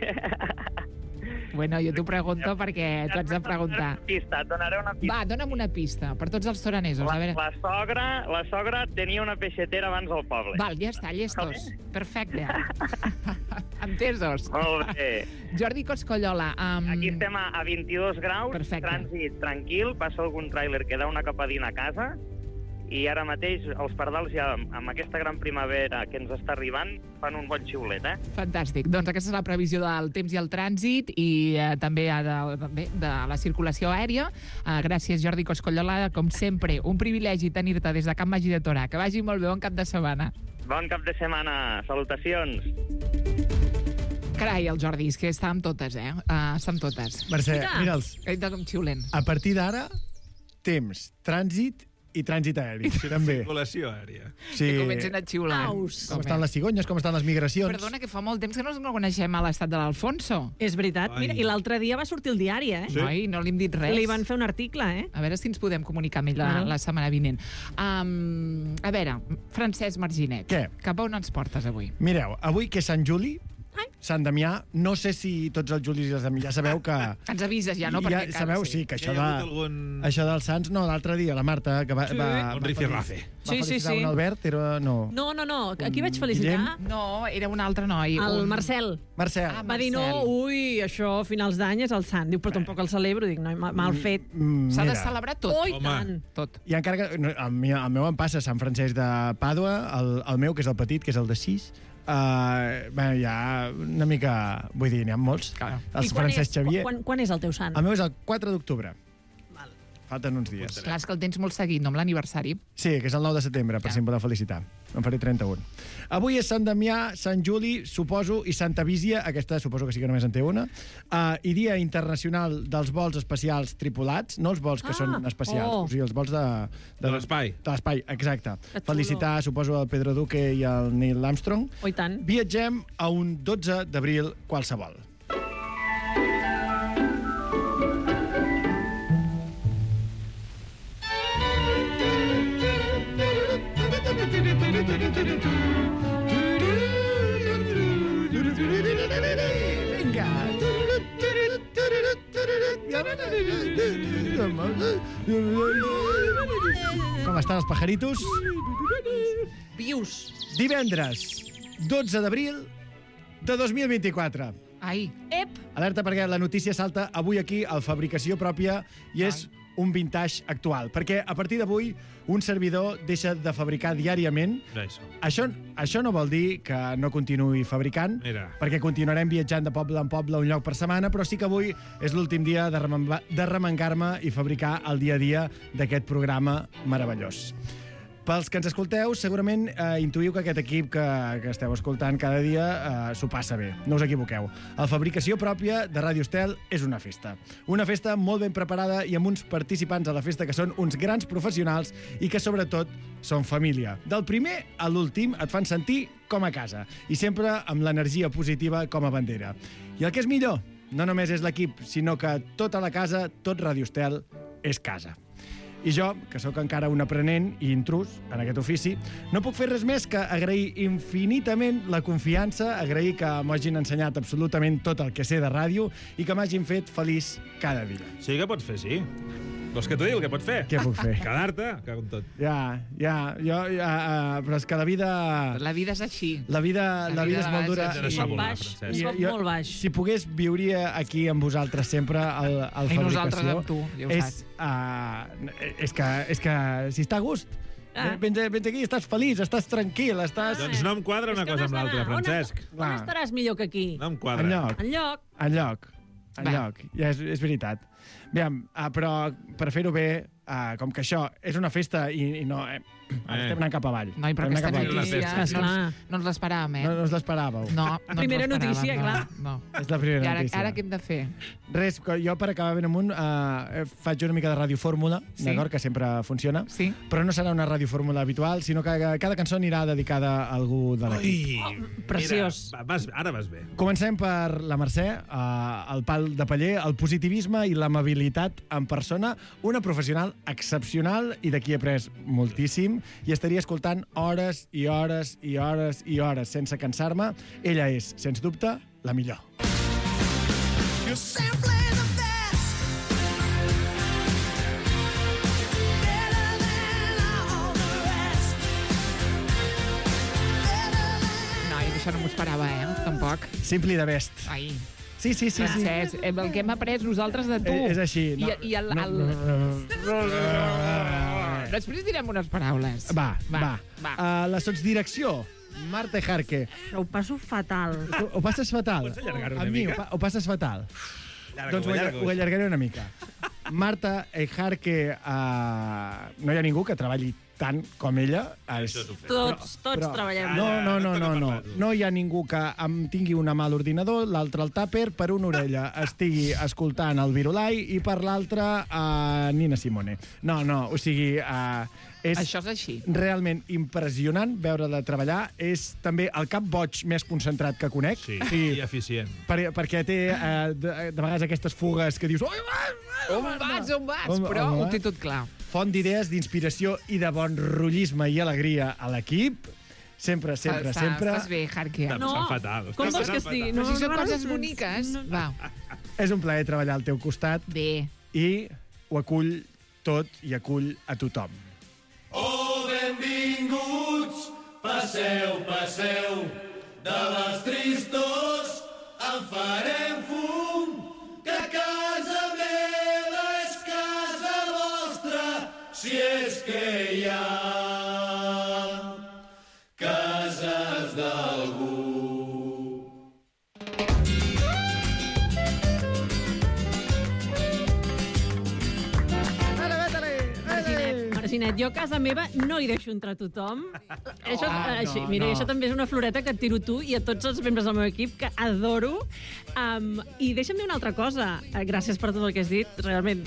Bueno, jo t'ho pregunto perquè tu has de preguntar. Et donaré una pista. Va, dona'm una pista, per tots els toranesos. A veure. La sogra tenia una peixetera abans al poble. Val, ja està, llestos. Perfecte. Entesos. Molt bé. Jordi Coscollola. Aquí estem a 22 graus, trànsit tranquil, passa algun tràiler que da una capadina a casa, i ara mateix els pardals ja, amb aquesta gran primavera que ens està arribant, fan un bon xiulet, Fantàstic. Doncs aquesta és la previsió del temps i el trànsit i també de la circulació aèria. Gràcies, Jordi Coscollola. Com sempre, un privilegi tenir-te des de Can Magí de Torà. Que vagi molt bé, bon cap de setmana. Bon cap de setmana. Salutacions. Carai, el Jordi, és que està amb totes, Està amb totes. Mercè, mira'ls. Xiulent. A partir d'ara, temps, trànsit i trànsit aeri, també. Circulació aèria. Sí. Que comencen a xiular. Com estan les cigonyes, com estan les migracions. Perdona, que fa molt temps que no ens coneixem a l'estat de l'Alfonso. És veritat. Mira, i l'altre dia va sortir el diari, Sí. Ai, no li hem dit res. Li van fer un article, A veure si ens podem comunicar amb ell la setmana vinent. A veure, Francesc Marginet. Què? Cap a on ens portes avui? Mireu, avui que és Sant Juli, Sant Damià, no sé si tots els Julis i els Damià ja sabeu que... Ens avises ja, no? Ja sabeu, sí, que això dels Sants... No, l'altre dia, la Marta, que va rifirrafe. Va felicitar un Albert, era... No, aquí vaig felicitar... No, era un altre noi. El Marcel. Marcel. Va dir, no, això a finals d'any és el sant. Diu, però tampoc el celebro. Dic, no, mal fet. S'ha de celebrar tot. Oh, i tant. Tot. I encara que... El meu em passa Sant Francesc de Pàdua, el meu, que és el petit, que és el de 6, hi ha una mica... Vull dir, n'hi ha molts. El Francesc Xavier. Quan és el teu sant? El meu és el 4 d'octubre. Falten uns dies. Clar, és que el tens molt seguit, no amb l'aniversari. Sí, que és el 9 de setembre, per si em podeu felicitar. En faré 31. Avui és Sant Damià, Sant Juli, suposo, i Santa Vísia, aquesta suposo que sí que només en té una, i Dia Internacional dels Vols Espacials Tripulats, no els vols que són espacials, o sigui, els vols de l'espai. De l'espai, exacte. Felicitar, suposo, el Pedro Duque i el Neil Armstrong. Oh, i tant. Viatgem a un 12 d'abril qualsevol. Vinga. Com estan els pajaritos? Vius. Divendres, 12 d'abril de 2024. Ai. Ep! Alerta perquè la notícia salta avui aquí al Fabricació Pròpia i és un vintage actual, perquè a partir d'avui un servidor deixa de fabricar diàriament. Això no vol dir que no continuï fabricant, perquè continuarem viatjant de poble en poble un lloc per setmana, però sí que avui és l'últim dia de remengar-me i fabricar el dia a dia d'aquest programa meravellós. Pels que ens escolteu, segurament intuïu que aquest equip que esteu escoltant cada dia s'ho passa bé. No us equivoqueu. La Fabricació Pròpia de Ràdio Estel és una festa. Una festa molt ben preparada i amb uns participants a la festa que són uns grans professionals i que, sobretot, són família. Del primer a l'últim et fan sentir com a casa i sempre amb l'energia positiva com a bandera. I el que és millor, no només és l'equip, sinó que tota la casa, tot Ràdio Estel, és casa. I jo, que sóc encara un aprenent i intrus en aquest ofici, no puc fer res més que agrair infinitament la confiança, agrair que m'hagin ensenyat absolutament tot el que sé de ràdio i que m'hagin fet feliç cada dia. Sí que pots fer, sí. Vols que t'ho digui, el que pots fer? Què puc fer? Quedar-te, cago en tot. Però és que la vida... La vida és així. La vida és molt dura. Soc baix, soc molt baix. Si pogués, viuria aquí amb vosaltres sempre al Fabricació. I nosaltres amb tu, ja ho saps. És que si està a gust, vens aquí, estàs feliç, estàs tranquil, estàs... Doncs no em quadra una cosa amb l'altra, Francesc. On estaràs millor que aquí? No em quadra. Enlloc. Ja és veritat. Aviam, però per fer-ho bé, com que això és una festa i no... estem anant cap avall. Noi, però aquesta notícia no ens l'esperàvem, No us l'esperàveu? No, primera notícia, clar. No. És la primera notícia. Ara què hem de fer? Res, jo per acabar ben amunt faig una mica de radiofórmula, d'acord, que sempre funciona, però no serà una radiofórmula habitual, sinó que cada cançó anirà dedicada a algú de l'equip. Preciós. Ara vas bé. Comencem per la Mercè, el pal de paller, el positivisme i l'amabilitat en persona, una professional excepcional i d'aquí he après moltíssim i estaria escoltant hores i hores i hores i hores sense cansar-me. Ella és, sens dubte, la millor. No, això no m'ho esperava, tampoc. Simply the best. Ai. Sí. Francesc, el que hem après nosaltres de tu. És així. I el... Després direm unes paraules. Va. La sotsdirecció, Marta Ejarque. Ho passo fatal. Ho passes fatal? Pots allargar-ho una Amb mi mica? Ho passes fatal? Doncs ho allargaré una mica. Marta Ejarque, no hi ha ningú que treballi tant com ella. Tots treballem. No. No hi ha ningú que em tingui una mà a l'ordinador, l'altra al tàper, per una orella estigui escoltant el Virolai i per l'altra Nina Simone. No, o sigui... Això és així. Realment impressionant veure-la treballar. És també el cap boig més concentrat que conec. Sí, i eficient. Perquè té de vegades aquestes fugues que dius... On vas? Però ho té tot clar. Font d'idees, d'inspiració i de bon rotllisme i alegria a l'equip. Sempre. Estàs bé, Jarque. No, com vols que estigui? Però si són coses boniques. Va. És un plaer treballar al teu costat. Bé. I ho acull tot i acull a tothom. Oh, benvinguts, passeu, de les tristors en farem fum, que casa meva és casa vostra, si és que hi ha cases d'algú. Ginet, jo a casa meva no hi deixo entrar tothom. Això també és una floreta que et tiro tu i a tots els membres del meu equip, que adoro. I deixa'm dir una altra cosa. Gràcies per tot el que has dit, realment.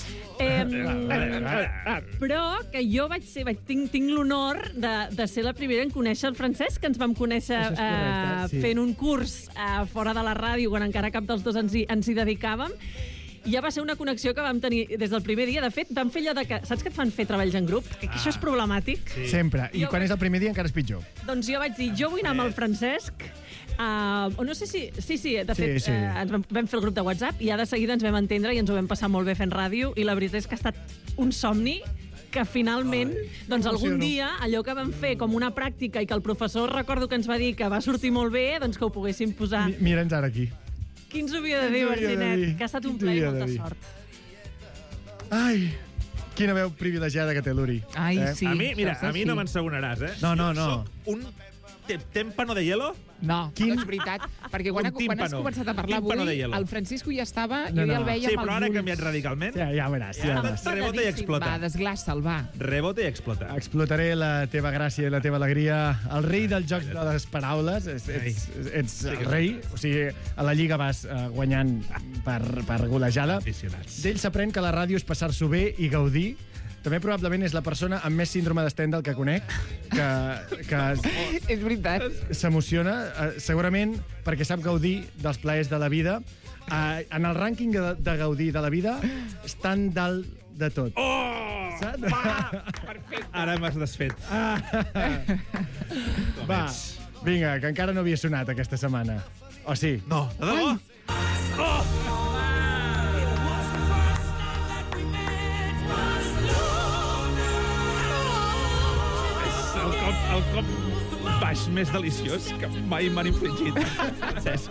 Però que jo tinc l'honor de ser la primera en conèixer el Francesc, que ens vam conèixer fent un curs fora de la ràdio, quan encara cap dels dos ens hi dedicàvem. Ja va ser una connexió que vam tenir des del primer dia. De fet, vam fer allò de que... Saps que et fan fer treballs en grup? Que això és problemàtic. Sí. Sempre. I quan és el primer dia encara és pitjor. Doncs jo vaig dir, jo vull anar amb el Francesc. O no sé si... Sí, de fet, ens vam fer el grup de WhatsApp i ja de seguida ens vam entendre i ens ho vam passar molt bé fent ràdio i la veritat és que ha estat un somni que finalment, doncs algun dia, allò que vam fer com una pràctica i que el professor recordo que ens va dir que va sortir molt bé, doncs que ho poguéssim posar. Mira'ns ara aquí. Qui ens ho havia de dir, Martinet? Que ha estat un plaer i molta sort. Ai, quina veu privilegiada que té l'Uri. Ai, sí. A mi no m'ensegonaràs, eh? No. Soc un témpano de hielo? No, no és veritat, perquè quan has començat a parlar avui, el Francisco ja estava, jo ja el veia amb els ulls. Sí, però ara ha canviat radicalment. Ja veràs. Rebota i explota. Va, desglaça'l, va. Rebota i explota. Explotaré la teva gràcia i la teva alegria. El rei del joc de les paraules. Ets el rei. O sigui, a la Lliga vas guanyant per golejada. D'ell s'aprèn que la ràdio és passar-s'ho bé i gaudir. També probablement és la persona amb més síndrome de Stendhal que conec, que és veritat. S'emociona, segurament perquè sap gaudir dels plaers de la vida. En el rànquing de gaudir de la vida estan dalt de tot. Oh! Saps? Va, perfecte. Ara m'has desfet. Va, vinga, que encara no havia sonat aquesta setmana. O sí? No, de debò? Oh! El cop baix més deliciós que mai m'han infligit. Francesc.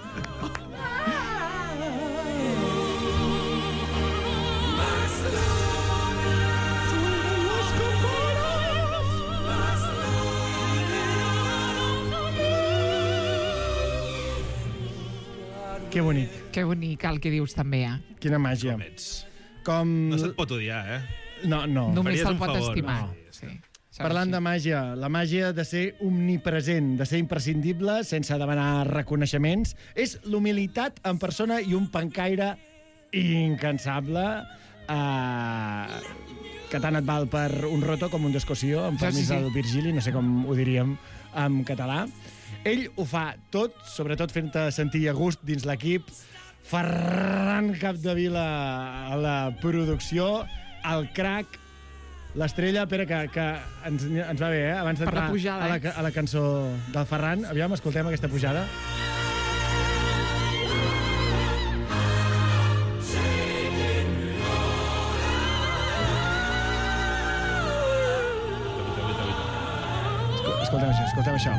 Que bonic. Que bonic el que dius també, eh? Quina màgia. No se't pot odiar, eh? No. Només se'l pot estimar. Sí. Parlant de màgia, la màgia de ser omnipresent, de ser imprescindible sense demanar reconeixements, és l'humilitat en persona i un pencaire incansable que tant et val per un roto com un descossió, amb permís del Virgili, no sé com ho diríem en català. Ell ho fa tot, sobretot fent-te sentir a gust dins l'equip. Ferran Capdevila a la producció, el crac, l'estrella. Espera, que ens va bé, eh? Abans d'entrar a la cançó del Ferran. Aviam, escoltem aquesta pujada. Escoltem això.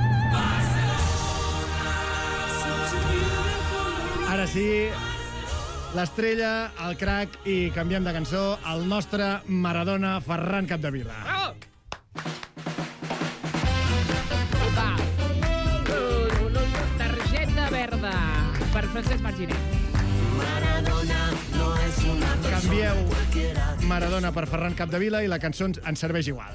Ara sí, l'estrella, el crac i canviem de cançó, el nostre Maradona, Ferran Capdevila. Targeta verda per Francesc Marginet. Canvieu Maradona per Ferran Capdevila i la cançó ens serveix igual.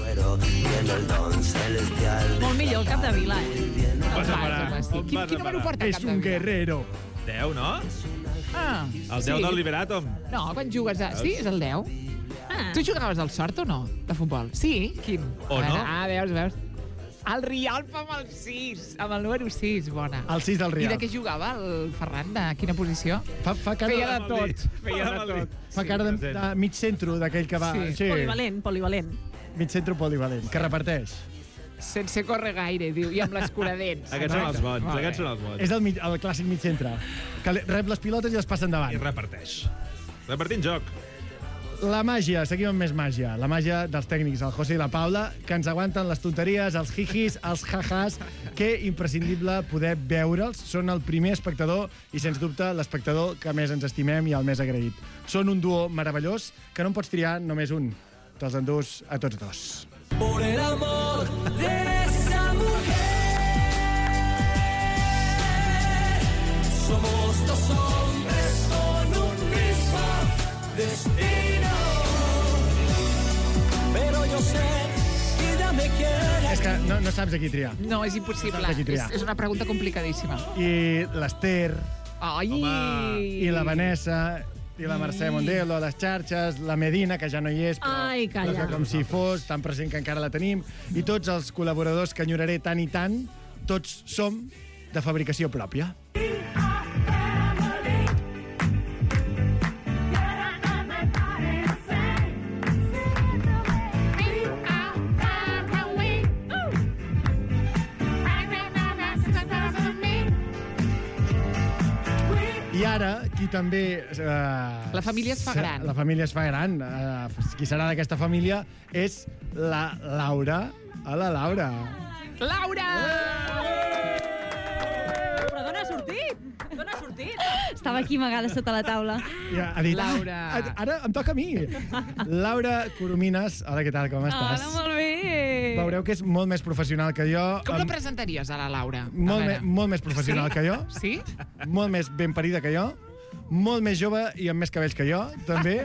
Molt millor el Capdevila, eh? Quin número porta És un guerrero. 10, no? El 10 del Liberatom. No, quan jugues a... Sí, és el 10. Tu jugaves al sort o no, de futbol? Sí? Quin? O no? Veus. El Rialp amb el 6, amb el número 6, bona. El 6 del Rialp. I de què jugava el Ferran? De quina posició? Feia de tot. Fa cara de mig centro, d'aquell que va... Sí. Polivalent. Mig centro polivalent, que reparteix. Sense córrer gaire, diu, i amb l'escuradents. Aquests són els bons. És el clàssic mig centre, que rep les pilotes i les passa endavant. I reparteix. Repartint joc. La màgia, seguim amb més màgia. La màgia dels tècnics, el José i la Paula, que ens aguanten les tonteries, els jijis, els jajàs, que imprescindible poder veure'ls. Són el primer espectador i, sens dubte, l'espectador que més ens estimem i el més agraït. Són un duo meravellós que no en pots triar només un. Te'ls endús a tots dos. Por el amor de esa mujer, somos dos hombres con un mismo destino. saps a qui triar. No, és impossible. No saps a qui triar. És una pregunta complicadíssima. I l'Ester, Ai! i la Vanessa, i la Mercè Mondelo a les xarxes, la Medina, que ja no hi és, Ai, però calla. que com si fos, tan present que encara la tenim, i tots els col·laboradors que enyoraré tant i tant, tots som de fabricació pròpia. I ara, qui també... La família es fa gran. La família es fa gran. Qui serà d'aquesta família és la Laura. Hola, Laura. Laura! Però d'on ha sortit? D'on ha sortit? Estava aquí amagada sota la taula. Ja, ha dit, Laura. Ara em toca a mi. Laura Coromines. Hola, què tal, com estàs? Hola, molt bé. Veureu que és molt més professional que jo. Com la presentaries, a la Laura? Molt més professional que jo. Sí? Molt més ben parida que jo. Molt més jove i amb més cabells que jo, també.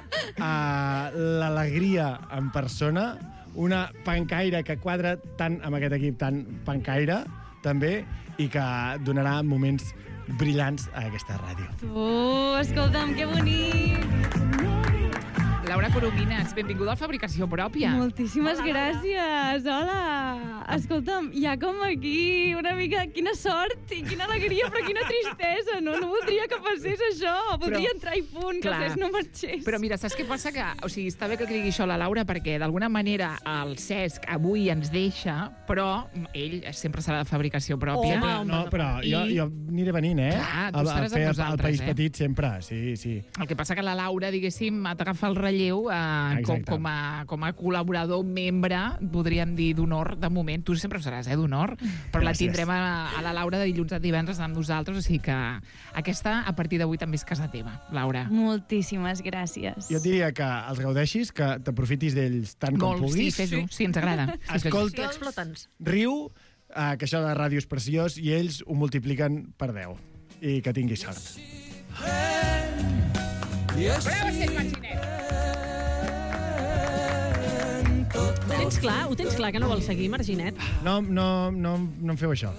L'alegria en persona. Una pancaire que quadra tant amb aquest equip, tan pancaire, també, i que donarà moments brillants a aquesta ràdio. Escolta'm, que bonic. Laura Coromines, benvinguda a Fabricació Pròpia. Moltíssimes gràcies. Hola. Escolta'm, hi ha com aquí una mica... Quina sort i quina alegria, però quina tristesa. No voldria que passés això. Voldria entrar i punt, que el Cesc no marxés. Però mira, saps què passa? Que, o sigui, està bé que digui això la Laura, perquè d'alguna manera el Cesc avui ens deixa, però ell sempre serà de Fabricació Pròpia. No, però jo aniré venint, Clar, tu estaràs amb nosaltres, al País Petit sempre, sí. El que passa que la Laura, diguéssim, ha d'agafar el relleu com a col·laborador, membre, podríem dir, d'honor de moment. Tu sempre ho seràs, d'honor, però la tindrem a la Laura de dilluns a divendres amb nosaltres, o sigui que aquesta, a partir d'avui, també és casa teva, Laura. Moltíssimes gràcies. Jo et diria que els gaudeixis, que t'aprofitis d'ells tant com puguis. Sí, fes-ho, sí, ens agrada. Escolta'ls, riu, que això de ràdio és preciós, i ells ho multipliquen per 10. I que tinguis sort. Ho tens clar que no vols seguir, Marginet? No em feu això.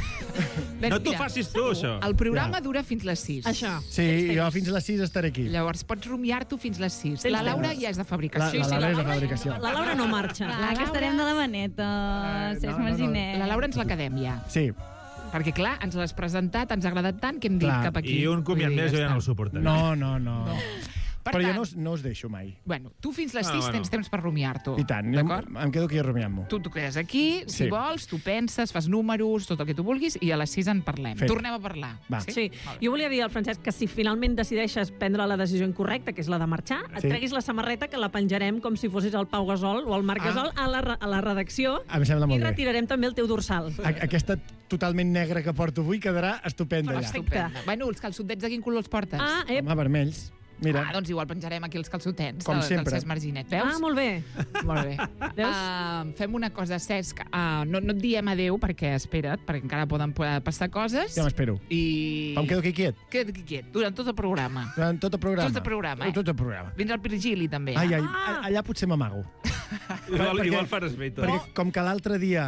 No t'ho facis tu, això. El programa dura fins les 6. Això. Sí, jo fins les 6 estaré aquí. Llavors pots rumiar-t'ho fins les 6. La Laura ja és de fabricació. La Laura és de fabricació. La Laura no marxa. Clar, que estarem de la maneta, Cesc Marginet. La Laura ens l'acadèmia. Sí. Perquè, clar, ens l'has presentat, ens ha agradat tant que hem dit cap aquí. I un comiat més jo ja no el suportaré. No. Per Però tant, jo no us deixo mai. Bueno, tu fins les 6 tens temps per rumiar-t'ho. I tant, em quedo aquí rumiant-m'ho. Tu quedes aquí, si vols, tu penses, fas números, tot el que tu vulguis, i a les 6 en parlem. Fet. Tornem a parlar. Va. Sí. Jo volia dir al Francesc que si finalment decideixes prendre la decisió incorrecta, que és la de marxar, et treguis la samarreta, que la penjarem com si fossis el Pau Gasol o el Marc Gasol a la redacció. Em sembla molt I bé. retirarem també el teu dorsal. Aquesta totalment negra que porto avui quedarà estupenda allà. Estupenda. Bueno, els calçotets de quin color els portes? Home, vermells. Mira. Doncs igual penjarem aquí els calçotets Com del sempre. Cesc Marginet, veus? Molt bé. Molt bé. Fem una cosa, Cesc. No et diem adeu, perquè espera't, perquè encara poden passar coses. Ja m'espero. Em quedo aquí quiet. Queda't aquí quiet, durant tot el programa. Durant tot el programa. Tot el programa, Tot el programa. Vindrà el Virgili, també. Ai, allà potser m'amago. Igual faràs bé, tot. Perquè com que l'altre dia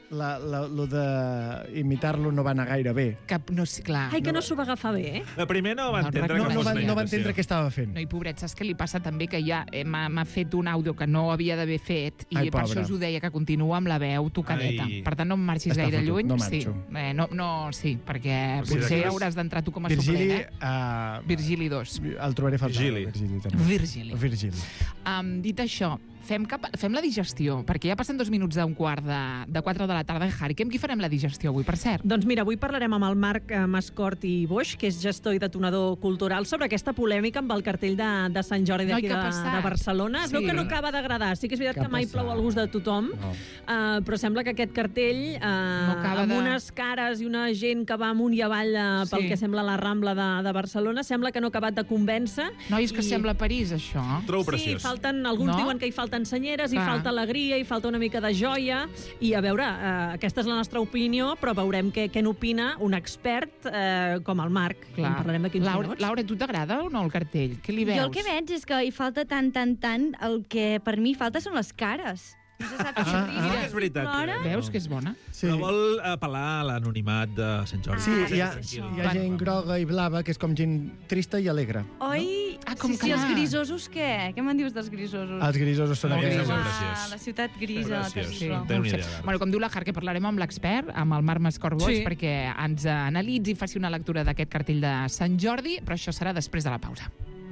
lo d'imitar-lo no va anar gaire bé. No, sí, clar. Ai, que no s'ho va agafar bé, La primer no va entendre no va entendre què estava fent. No, i pobret, saps què li passa també? Que ja m'ha fet un àudio que no havia d'haver fet i Ai, per pobra. això us ho deia, que continua amb la veu tocadeta. Ai. Per tant, no em marxis Està gaire fotut, lluny. no Sí. marxo. Sí, perquè Sí, potser d'aquí hauràs d'entrar tu com a Virgili, suplent, Virgili 2. el trobaré faltant. Virgili. Virgili. Dit això, fem la digestió, perquè ja passen 2 minuts d'un quart de 4 de la tarda. Harry, amb qui farem la digestió avui, per cert? Doncs mira, avui parlarem amb el Marc Mascort i Boix, que és gestor i detonador cultural, sobre aquesta polèmica amb el cartell de Sant Jordi d'aquí Noi, què ha passat? de Barcelona. Es veu Sí. que no acaba d'agradar. Sí que és veritat Què ha que mai passat? plou al gust de tothom, però sembla que aquest cartell, acaba amb de- unes cares i una gent que va amunt i avall pel Sí. que sembla la Rambla de Barcelona, sembla que no ha acabat de convèncer. Nois, que sembla París, això. Trobo Sí, preciós. alguns No? diuen que hi falten senyeres, hi Clar. falta alegria, hi falta una mica de joia, i a veure, aquesta és la nostra opinió, però veurem què n'opina un expert com el Marc. Clar. En parlarem d'aquí uns minuts. Laura, tu t'agrada o no el cartell? Què li veus? Jo el que veig és que hi falta tant, el que per mi falta són les cares. No se sap si riu, és veritat. plora. Veus que és bona? Sí. Però vol apel·lar a l'anonimat de Sant Jordi. Sí, hi ha gent groga i blava, que és com gent trista i alegre. Oi? Sí, els grisosos què? Què me'n dius dels grisosos? Els grisosos són aquells. La ciutat grisa. Bueno, com diu la Jar, que parlarem amb l'expert, amb el Marc Mascort Boix, perquè ens analitzi i faci una lectura d'aquest cartell de Sant Jordi, però això serà després de la pausa.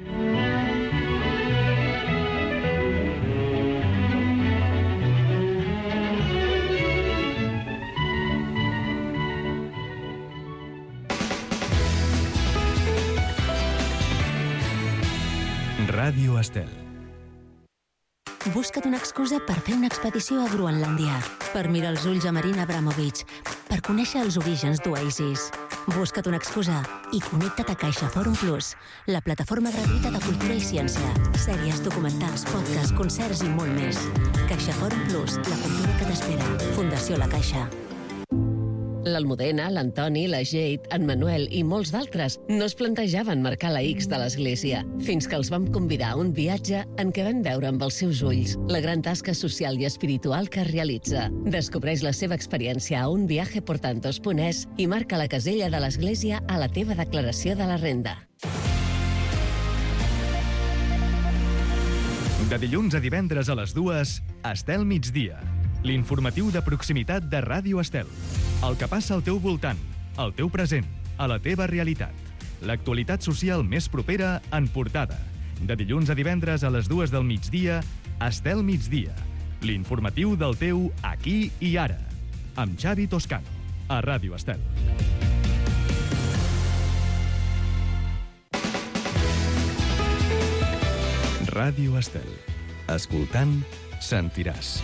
Ràdio Estel. Busca't una excusa per fer una expedició a Groenlàndia, per mirar els ulls a Marina Abramovic, per conèixer els orígens d'Oasis. Busca't una excusa i connecta't a CaixaForum Plus, la plataforma gratuïta de cultura i ciència. Sèries, documentals, podcasts, concerts i molt més. CaixaForum Plus, la cultura que t'espera. Fundació La Caixa. L'Almudena, l'Antoni, la Jade, en Manuel i molts d'altres no es plantejaven marcar la X de l'Església, fins que els vam convidar a un viatge en què van veure amb els seus ulls la gran tasca social i espiritual que realitza. Descobreix la seva experiència a unviajeportantos.es i marca la casella de l'Església a la teva declaració de la renda. De dilluns a divendres a les 2, Estel Migdia. L'informatiu de proximitat de Ràdio Estel. El que passa al teu voltant, al teu present, a la teva realitat. L'actualitat social més propera en portada. De dilluns a divendres a les 2 del migdia, Estel Migdia. L'informatiu del teu aquí i ara. Amb Xavi Toscano, a Ràdio Estel. Ràdio Estel. Escoltant, sentiràs.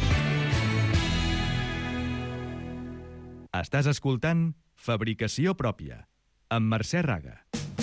Estàs escoltant Fabricació Pròpia, amb Mercè Raga.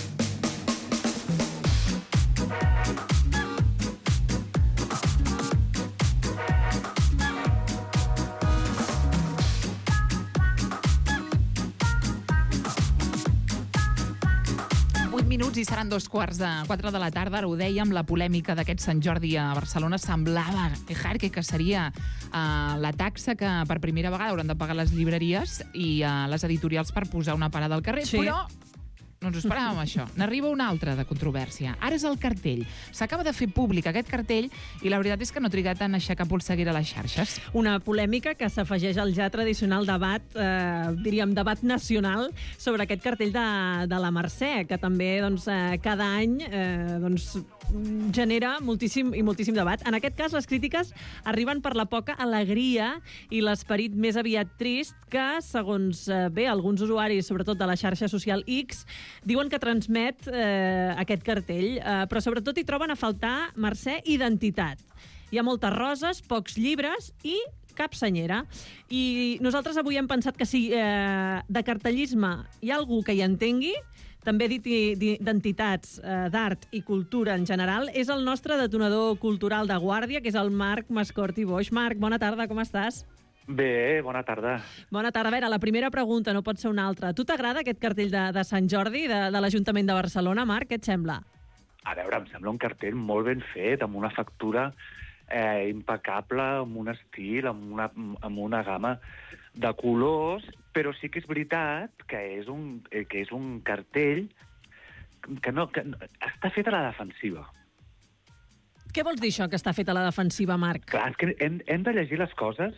Minuts i seran 3:45 de la tarda. Ara ho dèiem, la polèmica d'aquest Sant Jordi a Barcelona semblava que seria la taxa que per primera vegada hauran de pagar les llibreries i les editorials per posar una parada al carrer, Sí. però no ens ho esperàvem, això. N'arriba una altra de controvèrsia. Ara és el cartell. S'acaba de fer públic aquest cartell i la veritat és que no ha trigat en aixecar polseguera a les xarxes. Una polèmica que s'afegeix al ja tradicional debat, diríem, debat nacional sobre aquest cartell de la Mercè, que també cada any genera moltíssim debat. En aquest cas, les crítiques arriben per la poca alegria i l'esperit més aviat trist que, segons alguns usuaris, sobretot de la xarxa social X, diuen que transmet aquest cartell, però sobretot hi troben a faltar, Mercè, identitat. Hi ha moltes roses, pocs llibres i cap senyera. I nosaltres avui hem pensat que si de cartellisme hi ha algú que hi entengui, també dit d'entitats d'art i cultura en general, és el nostre detonador cultural de guàrdia, que és el Marc Mascort i Boix. Marc, bona tarda, com estàs? Bé, bona tarda. Bona tarda. A veure, la primera pregunta no pot ser una altra. Tu t'agrada aquest cartell de Sant Jordi, de l'Ajuntament de Barcelona, Marc? Què et sembla? A veure, em sembla un cartell molt ben fet, amb una factura impecable, amb un estil, amb una gamma de colors, però sí que és veritat que és un cartell que està fet a la defensiva. Què vols dir, això, que està fet a la defensiva, Marc? Clar, és que hem de llegir les coses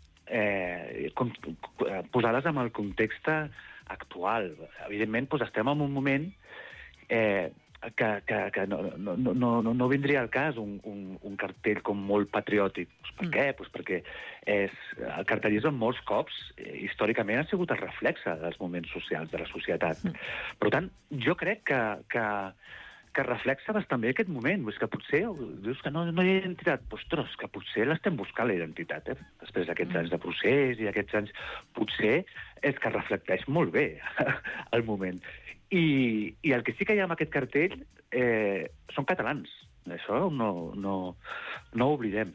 posades en el context actual. Evidentment, estem en un moment que no vindria al cas un cartell com molt patriòtic. Per què? Perquè el cartellisme molts cops històricament ha sigut el reflexe dels moments socials de la societat. Per tant, jo crec que reflexa bastant bé aquest moment. És que potser dius que no hi ha identitat. Ostres, que potser l'estem buscant, la identitat. Després d'aquests anys de procés i aquests anys, potser és que reflecteix molt bé el moment. I el que sí que hi ha en aquest cartell són catalans. Això no ho oblidem.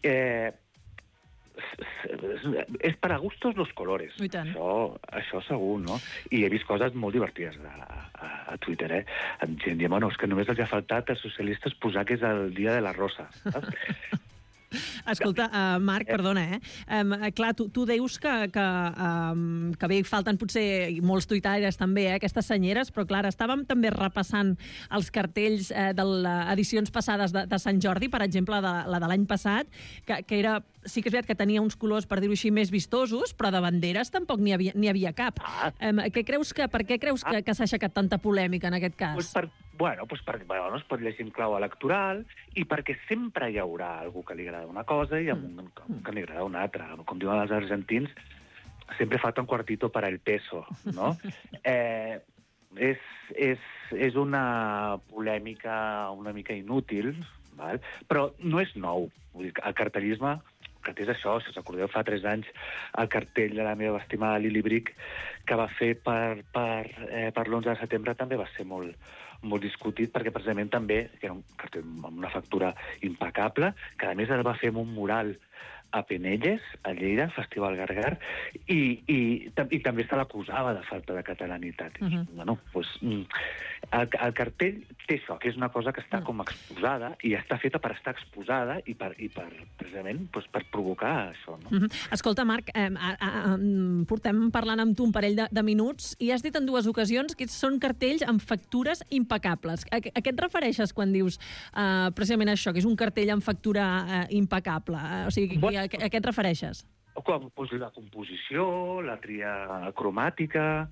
És per a gustos los colores. Això segur, no? I he vist coses molt divertides a Twitter, Em dient, és que només els ha faltat als socialistes posar que és el dia de la rosa, saps? Escolta, Marc, perdona, clar, tu dius que bé, falten potser molts tuitaires també, aquestes senyeres, però clar, estàvem també repassant els cartells de les edicions passades de Sant Jordi, per exemple, la de l'any passat, que era, sí que és veritat que tenia uns colors, per dir-ho així, més vistosos, però de banderes tampoc n'hi havia cap. Per què creus que s'ha aixecat tanta polèmica en aquest cas? Perquè es pot llegir en clau electoral i perquè sempre hi haurà algú que li agrada una cosa i que li agrada una altra. Com diuen els argentins, sempre falta un cuartito para el peso, no? És una polèmica una mica inútil, val? Però no és nou. Vull dir, el cartellisme, que és això, si us recordeu, fa 3 anys, el cartell de la meva estimada Lili Brick, que va fer per l'11 de setembre, també va ser molt discutit, perquè precisament també, que era un cartell amb una factura impecable, que a més el va fer amb un mural a Penelles, a Lleida, Festival Gargar, i també se l'acusava de falta de catalanitat. Bueno, el cartell té això, que és una cosa que està com exposada, i està feta per estar exposada i precisament per provocar això. No? Escolta, Marc, portem parlant amb tu un parell de minuts i has dit en 2 ocasions que són cartells amb factures impecables. A què et refereixes quan dius precisament això, que és un cartell amb factura impecable? O sigui, a què et refereixes? La composició, la tria cromàtica,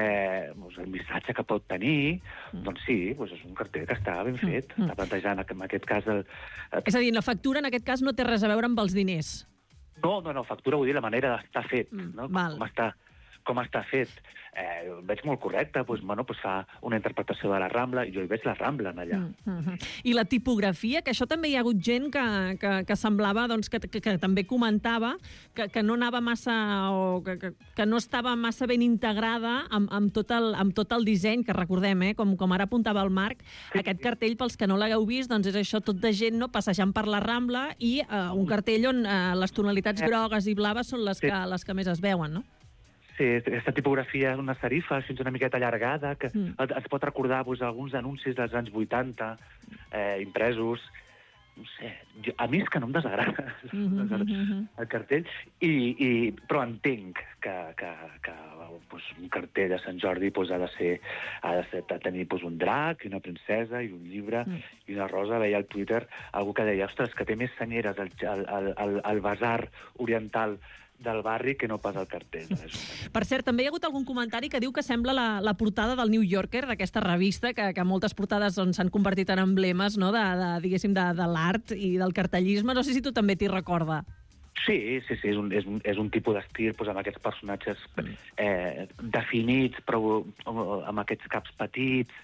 el missatge que pot tenir, doncs sí, és un cartell que està ben fet. Està plantejant, en aquest cas... És a dir, la factura, en aquest cas, no té res a veure amb els diners. No, factura vull dir la manera d'estar fet, no? Com està fet. Ho veig molt correcte, fa una interpretació de la Rambla, i jo hi veig la Rambla allà. I la tipografia, que això també hi ha hagut gent que semblava, que també comentava que no anava massa, o que no estava massa ben integrada amb tot el disseny, que recordem, com ara apuntava el Marc, aquest cartell, pels que no l'hagueu vist, doncs és això, tot de gent passejant per la Rambla, i un cartell on les tonalitats grogues i blaves són les que més es veuen, no? Sí, aquesta tipografia és una serifa, així una miqueta allargada, que es pot recordar alguns anuncis dels anys 80, impresos. No sé, a mi és que no em desagrada el cartell, però entenc que un cartell de Sant Jordi ha de tenir un drac, i una princesa, i un llibre, i una rosa. Veia al Twitter algú que deia, ostres, que té més senyeres al basar oriental del barri que no pas el cartell. Per cert, també hi ha hagut algun comentari que diu que sembla la portada del New Yorker, d'aquesta revista, que moltes portades s'han convertit en emblemes, no?, diguéssim, de l'art i del cartellisme. No sé si tu també t'hi recorda. Sí, és un tipus d'estil amb aquests personatges definits, però amb aquests caps petits.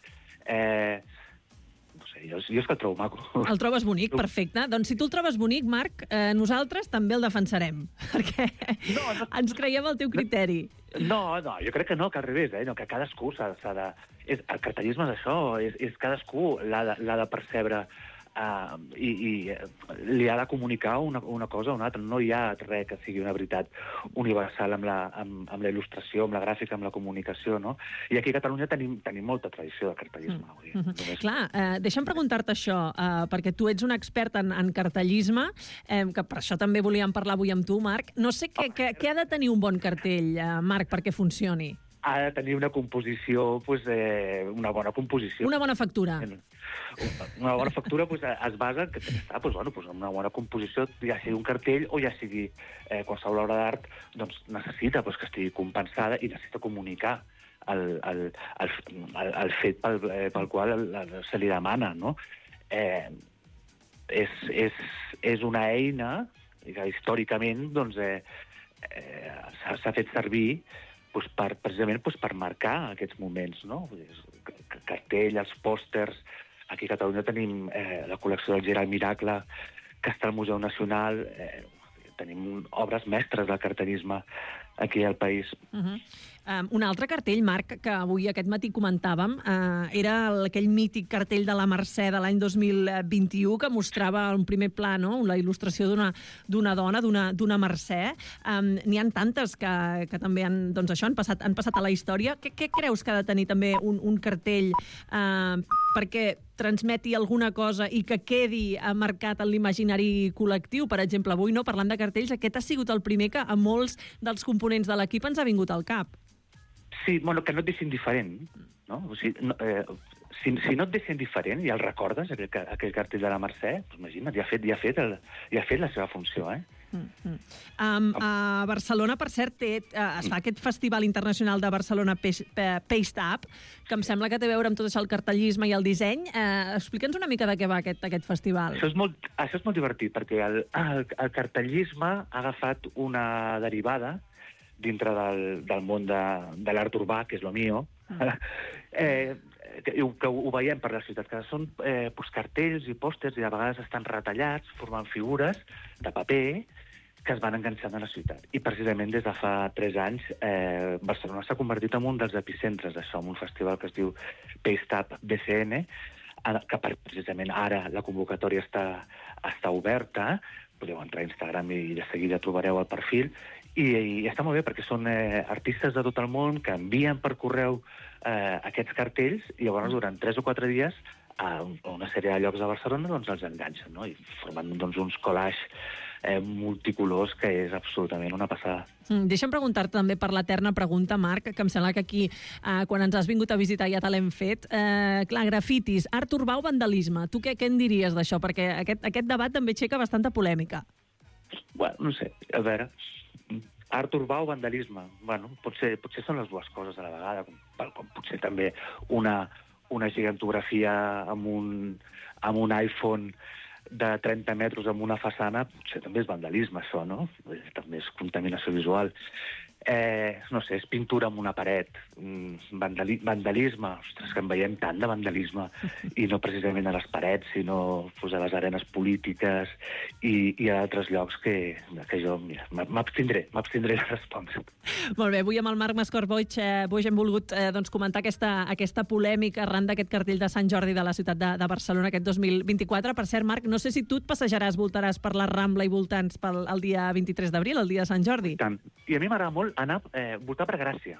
Jo és que el trobo maco. El trobes bonic, perfecte. Doncs si tu el trobes bonic, Marc, nosaltres també el defensarem, perquè ens creiem el teu criteri. No, jo crec que no, que al revés, que cadascú s'ha de... El cartellisme és això, és cadascú l'ha de percebre i li ha de comunicar una cosa o una altra. No hi ha res que sigui una veritat universal amb la il·lustració, amb la gràfica, amb la comunicació, no? I aquí a Catalunya tenim molta tradició de cartellisme. Clar, deixa'm preguntar-te això, perquè tu ets un expert en cartellisme, que per això també volíem parlar avui amb tu, Marc. No sé què ha de tenir un bon cartell, Marc, perquè funcioni. Ha de tenir una composició, una bona composició. Una bona factura. Una bona factura es basa en una bona composició, ja sigui un cartell o ja sigui qualsevol obra d'art, doncs necessita que estigui compensada i necessita comunicar el fet pel qual se li demana, no? És una eina que històricament s'ha fet servir precisament per marcar aquests moments, no? Cartell, els pòsters. Aquí a Catalunya tenim la col·lecció del Gerard Miracle, que està al Museu Nacional. Tenim obres mestres del cartellisme aquí al país. Un altre cartell, Marc, que avui aquest matí comentàvem, era aquell mític cartell de la Mercè de l'any 2021 que mostrava un primer pla, no? La il·lustració d'una dona, d'una Mercè. N'hi ha tantes que també han passat a la història. Què creus que ha de tenir també un cartell perquè transmeti alguna cosa i que quedi marcat en l'imaginari col·lectiu? Per exemple, avui, no, parlant de cartells, aquest ha sigut el primer que a molts dels components de l'equip ens ha vingut al cap. Sí, bueno, que no et deixin diferent, no? O sigui, si no et deixen diferent i el recordes, aquell cartell de la Mercè, doncs imagina't, ja ha fet la seva funció, eh? A Barcelona, per cert, es fa aquest Festival Internacional de Barcelona Paste Up, que em sembla que té a veure amb tot això, el cartellisme i el disseny. Explica'ns una mica de què va aquest festival. Això és molt divertit, perquè el cartellisme ha agafat una derivada dintre del món de l'art urbà, que és lo mío, que ho veiem per la ciutat, que són cartells i pòsters i a vegades estan retallats, formant figures de paper que es van enganxant a la ciutat. I precisament des de fa 3 anys Barcelona s'ha convertit en un dels epicentres d'això, en un festival que es diu Paste Up BCN, que precisament ara la convocatòria està oberta, podeu entrar a Instagram i de seguida trobareu el perfil, i està molt bé perquè són artistes de tot el món que envien per correu aquests cartells i llavors durant 3 o 4 dies a una sèrie de llocs de Barcelona els enganxen, no? I formant uns collages multicolors que és absolutament una passada. Deixa'm preguntar-te també per l'eterna pregunta, Marc, que em sembla que aquí, quan ens has vingut a visitar, ja te l'hem fet. Clar, grafitis, art urbà o vandalisme? Tu què en diries d'això? Perquè aquest debat també aixeca bastanta polèmica. Bueno, no sé, a veure, art urbà o vandalisme? Bueno, potser són les dues coses a la vegada, com potser també una gigantografia amb un iPhone de 30 metres amb una façana, potser també és vandalisme, això, no? També és contaminació visual. No sé, és pintura amb una paret. Vandalisme, ostres, que en veiem tant de vandalisme, i no precisament a les parets, sinó a les arenes polítiques i a altres llocs que jo, mira, m'abstindré de respondre. Molt bé, avui amb el Marc Mascort Boix hem volgut comentar aquesta polèmica arran d'aquest cartell de Sant Jordi de la ciutat de Barcelona aquest 2024. Per cert, Marc, no sé si tu et passejaràs, voltaràs per la Rambla i voltants el dia 23 d'abril, el dia de Sant Jordi. I tant. I a mi m'agrada molt anar a voltar per Gràcia.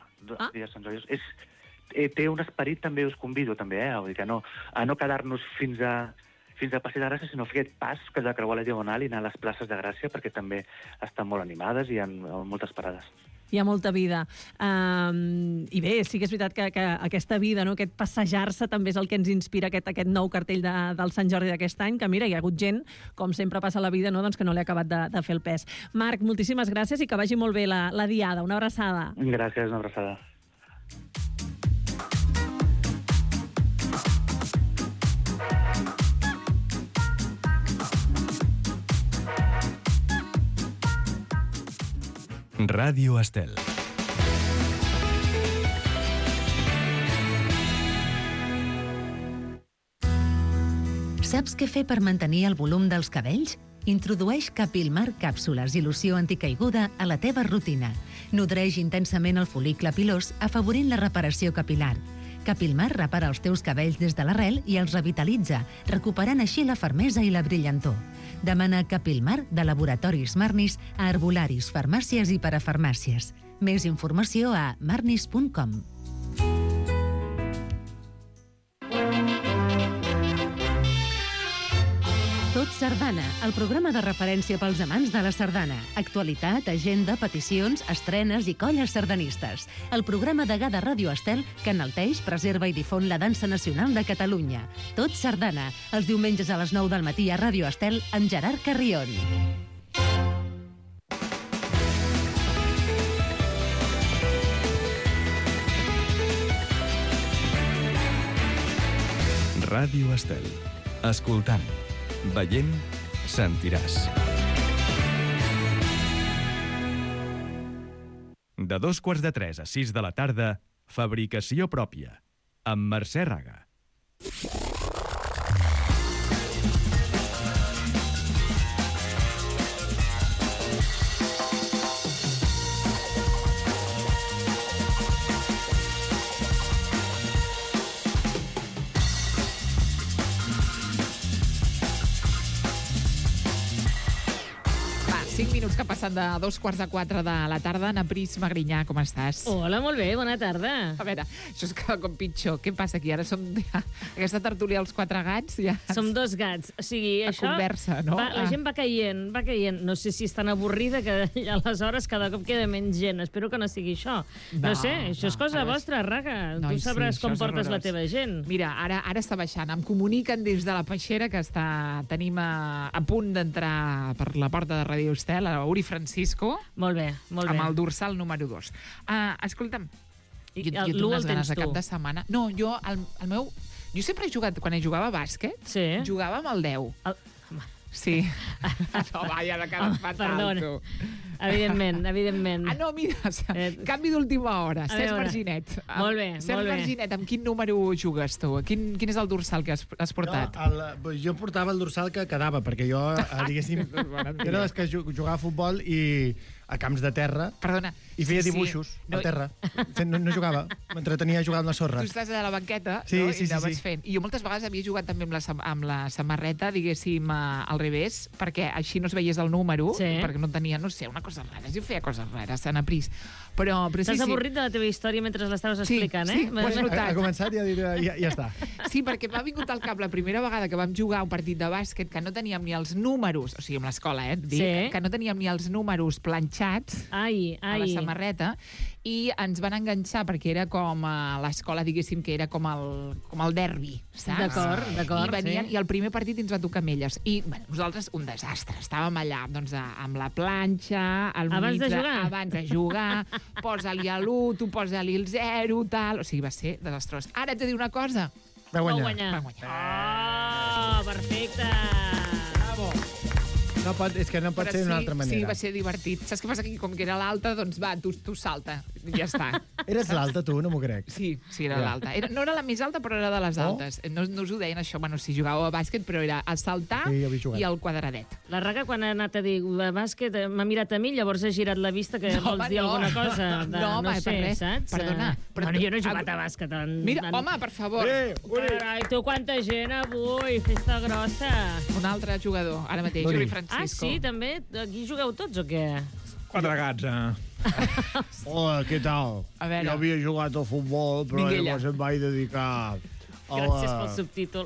Té un esperit, també us convido, també, vull dir que a no quedar-nos fins a Passeig de Gràcia, sinó fer aquest pas que és de creuar la Diagonal i anar a les places de Gràcia, perquè també estan molt animades i hi ha moltes parades. Hi ha molta vida. I bé, sí que és veritat que aquesta vida, no, aquest passejar-se, també és el que ens inspira aquest nou cartell del Sant Jordi d'aquest any, que mira, hi ha hagut gent, com sempre passa a la vida, no, doncs que no li ha acabat de fer el pes. Marc, moltíssimes gràcies i que vagi molt bé la diada. Una abraçada. Gràcies, una abraçada. Ràdio Estel. Saps què fer per mantenir el volum dels cabells? Introdueix Capilmar càpsules i loció anticaiguda a la teva rutina. Nodreix intensament el fol·licle pilós, afavorint la reparació capilar. Capilmar repara els teus cabells des de l'arrel i els revitalitza, recuperant així la fermesa i la brillantor. Demana Capilmar de Laboratoris Marnis a herbolaris, farmàcies i parafarmàcies. Més informació a marnis.com. Tot Sardana, el programa de referència pels amants de la sardana. Actualitat, agenda, peticions, estrenes i colles sardanistes. El programa degà de Ràdio Estel que enalteix, preserva i difon la dansa nacional de Catalunya. Tot Sardana, els diumenges a les 9 del matí a Ràdio Estel amb Gerard Carrion. Ràdio Estel. Escoltant. Veient, sentiràs. De 2:45 a 6 de la tarda, Fabricació pròpia, amb Mercè Raga. 5 minuts que passen de 3:45 de la tarda. Ana Pris Magrinyà, com estàs? Hola, molt bé, bona tarda. A veure, això és cada cop pitjor. Què passa aquí? Ara som aquesta tertúlia dels 4 gats? Ja som 2 gats. O sigui, això... conversa, no? La gent va caient. No sé si és tan avorrida que aleshores cada cop queda menys gent. Espero que no sigui això. No sé, això és cosa vostra, Raga. Tu sabràs com portes la teva gent. Mira, ara està baixant. Em comuniquen des de la peixera que tenim a punt d'entrar per la porta de Radio Estel, a Uri Francisco. Molt bé, molt bé. Amb el dorsal número 2. Escolta'm, jo tinc unes ganes de cap de setmana. No, jo sempre he jugat, quan jugava a bàsquet, jugava amb el 10. Sí. No, va, ja de cara fatal, tu. Evidentment. No, mira, canvi d'última hora. Cesc Marginet. Molt bé, Cesc Marginet, amb quin número jugues tu? Quin és el dorsal que has portat? Jo portava el dorsal que quedava, perquè jo, diguéssim, era des que jugava a futbol i a camps de terra. Perdona. I feia dibuixos a terra. No jugava. M'entretenia jugant la sorra. Tu estàs a la banqueta i anaves fent. I jo moltes vegades havia jugat també amb la samarreta, diguéssim, al revés, perquè així no es veies el número, perquè no tenia, no sé, una cosa rara. Jo feia coses rares, Ana Pris. Però sí. T'has avorrit de la teva història mentre l'estaves explicant, eh? Sí, ho has notat. Ha començat i ja està. Sí, perquè m'ha vingut al cap la primera vegada que vam jugar un partit de bàsquet que no teníem ni els números, o sigui, amb l'escola, que no teníem ni els números planxats a la samarreta, i ens van enganxar perquè era com a l'escola, diguéssim, que era com el derbi, saps? D'acord, I venien, i el primer partit ens va tocar amb elles. I nosaltres, un desastre. Estàvem allà, doncs, amb la planxa, abans de jugar, posa-li l'1, tu posa-li el 0, tal... O sigui, va ser desastrós. Ara et dir una cosa. Va guanyar. Perfecte. Bravo. És que no pot ser d'una altra manera. Sí, va ser divertit. Saps què passa? Com que era l'alta, doncs va, tu salta. Ja està. Eres l'alta, tu? No m'ho crec. Sí, era l'alta. No era la més alta, però era de les altes. No us ho deien, això. Bueno, sí, jugàveu a bàsquet, però era a saltar i el quadradet. La Raga, quan ha anat a dir bàsquet, m'ha mirat a mi, llavors ha girat la vista que vols dir alguna cosa. No sé, saps? Perdona. Jo no he jugat a bàsquet. Mira, home, per favor. Carai, tu quanta gent avui, festa grossa. Un altre jugador, ara mateix, Uri Francisco. Sí, també? Aquí jugueu tots o què? 4 gats, Hola, què tal? Jo havia jugat al futbol, però llavors em vaig dedicar... Gràcies pel subtítol.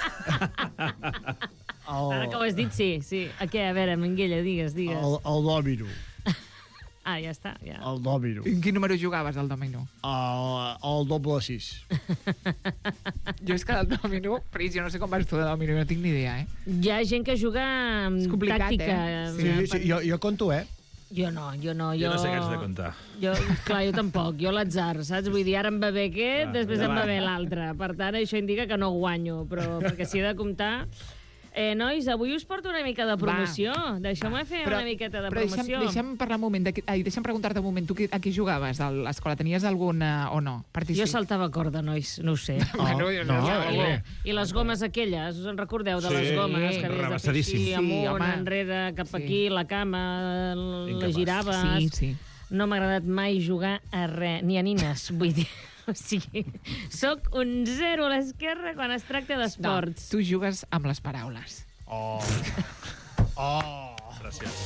Ara que ho has dit, sí. A què? A veure, Minguella, digues. El dòmino. Ja està. El dòmino. En quin número jugaves, al dòmino? El doble 6. Jo és que del dòmino, Pris, jo no sé com vas tu de dòmino, no tinc ni idea, Hi ha gent que juga amb tàctica. Sí, jo conto, Jo no. Jo no sé què haig de comptar. Clar, jo tampoc. Jo l'atzar, saps? Vull dir, ara em va bé aquest, després em va bé l'altre. Per tant, això indica que no guanyo, però perquè si he de comptar... Nois, avui us porto una mica de promoció. Deixeu-me fer una miqueta de promoció. Deixa'm parlar un moment. Deixa'm preguntar-te un moment. Tu a què jugaves a l'escola? Tenies alguna o no? Jo saltava corda, nois. No ho sé. I les gomes aquelles, us en recordeu de les gomes? Que havies de fer així, amunt, enrere, cap aquí, la cama, la giraves. Sí. No m'ha agradat mai jugar a res, ni a nines, vull dir... O sigui, soc un 0 a l'esquerra quan es tracta d'esports. No, tu jugues amb les paraules. Gràcies.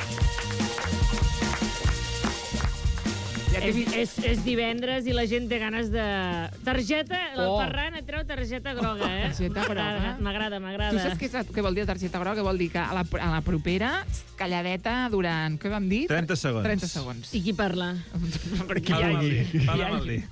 És divendres i la gent té ganes de... Targeta, el Ferran et treu targeta groga, Targeta groga? M'agrada. Tu saps què vol dir targeta groga? Vol dir que a la propera, calladeta durant... Què vam dir? 30 segons. 30 segons. I qui parla? Parla mal dir.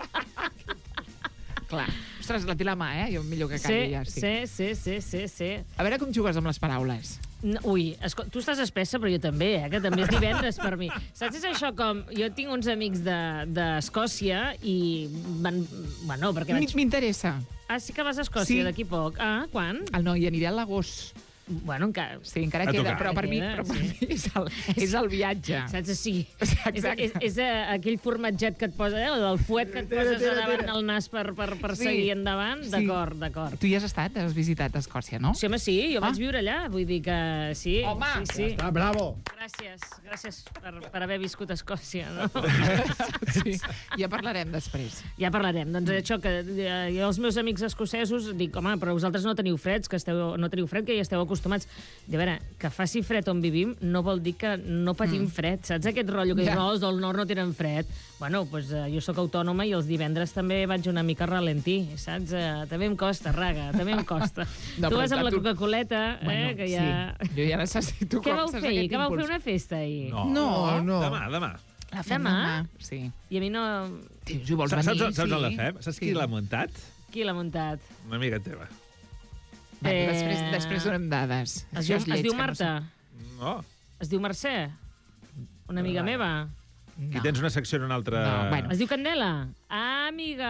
Clar. Ostres, la té la mà, Jo millor que calli ja. Sí. A veure com jugues amb les paraules. Ui, tu estàs espessa, però jo també, que també és divendres per mi. Saps, és això com... Jo tinc uns amics d'Escòcia i van... Bueno, perquè vaig... M'interessa. Sí que vas a Escòcia d'aquí poc. Quan? No, hi aniré a l'agost. Bueno, encara... Sí, encara queda, però per mi és el viatge. Saps? Sí. És aquell formatget que et posa, el fuet que et poses davant del nas per seguir endavant. D'acord. Tu hi has estat? Has visitat Escòcia, no? Sí, home, sí. Jo vaig viure allà. Vull dir que sí. Home! Sí. Està, bravo! Gràcies per haver viscut a Escòcia, no? Sí, ja parlarem després. Ja parlarem. Doncs això, que jo els meus amics escocesos dic, home, però vosaltres no teniu fred, que ja esteu acostumats. De veure, que faci fred on vivim no vol dir que no patim fred. Saps aquest rotllo que els del nord no tenen fred? Bueno, doncs jo sóc autònoma i els divendres també vaig una mica ralentí, saps? També em costa, Raga, també em costa. Tu vas amb la Coca-Coleta, que ja... Sí, jo ja necessito Què vau fer ahir? Que vau fer una festa ahir? No. Demà. La fem demà? Sí. I a mi no... Si vols venir, Saps on la fem? Saps qui l'ha muntat? Qui l'ha muntat? Una amiga teva. Després donem dades. Es diu Marta? No. Es diu Mercè? Una amiga meva? Aquí tens una secció en una altra... Es diu Candela? Ah, amiga!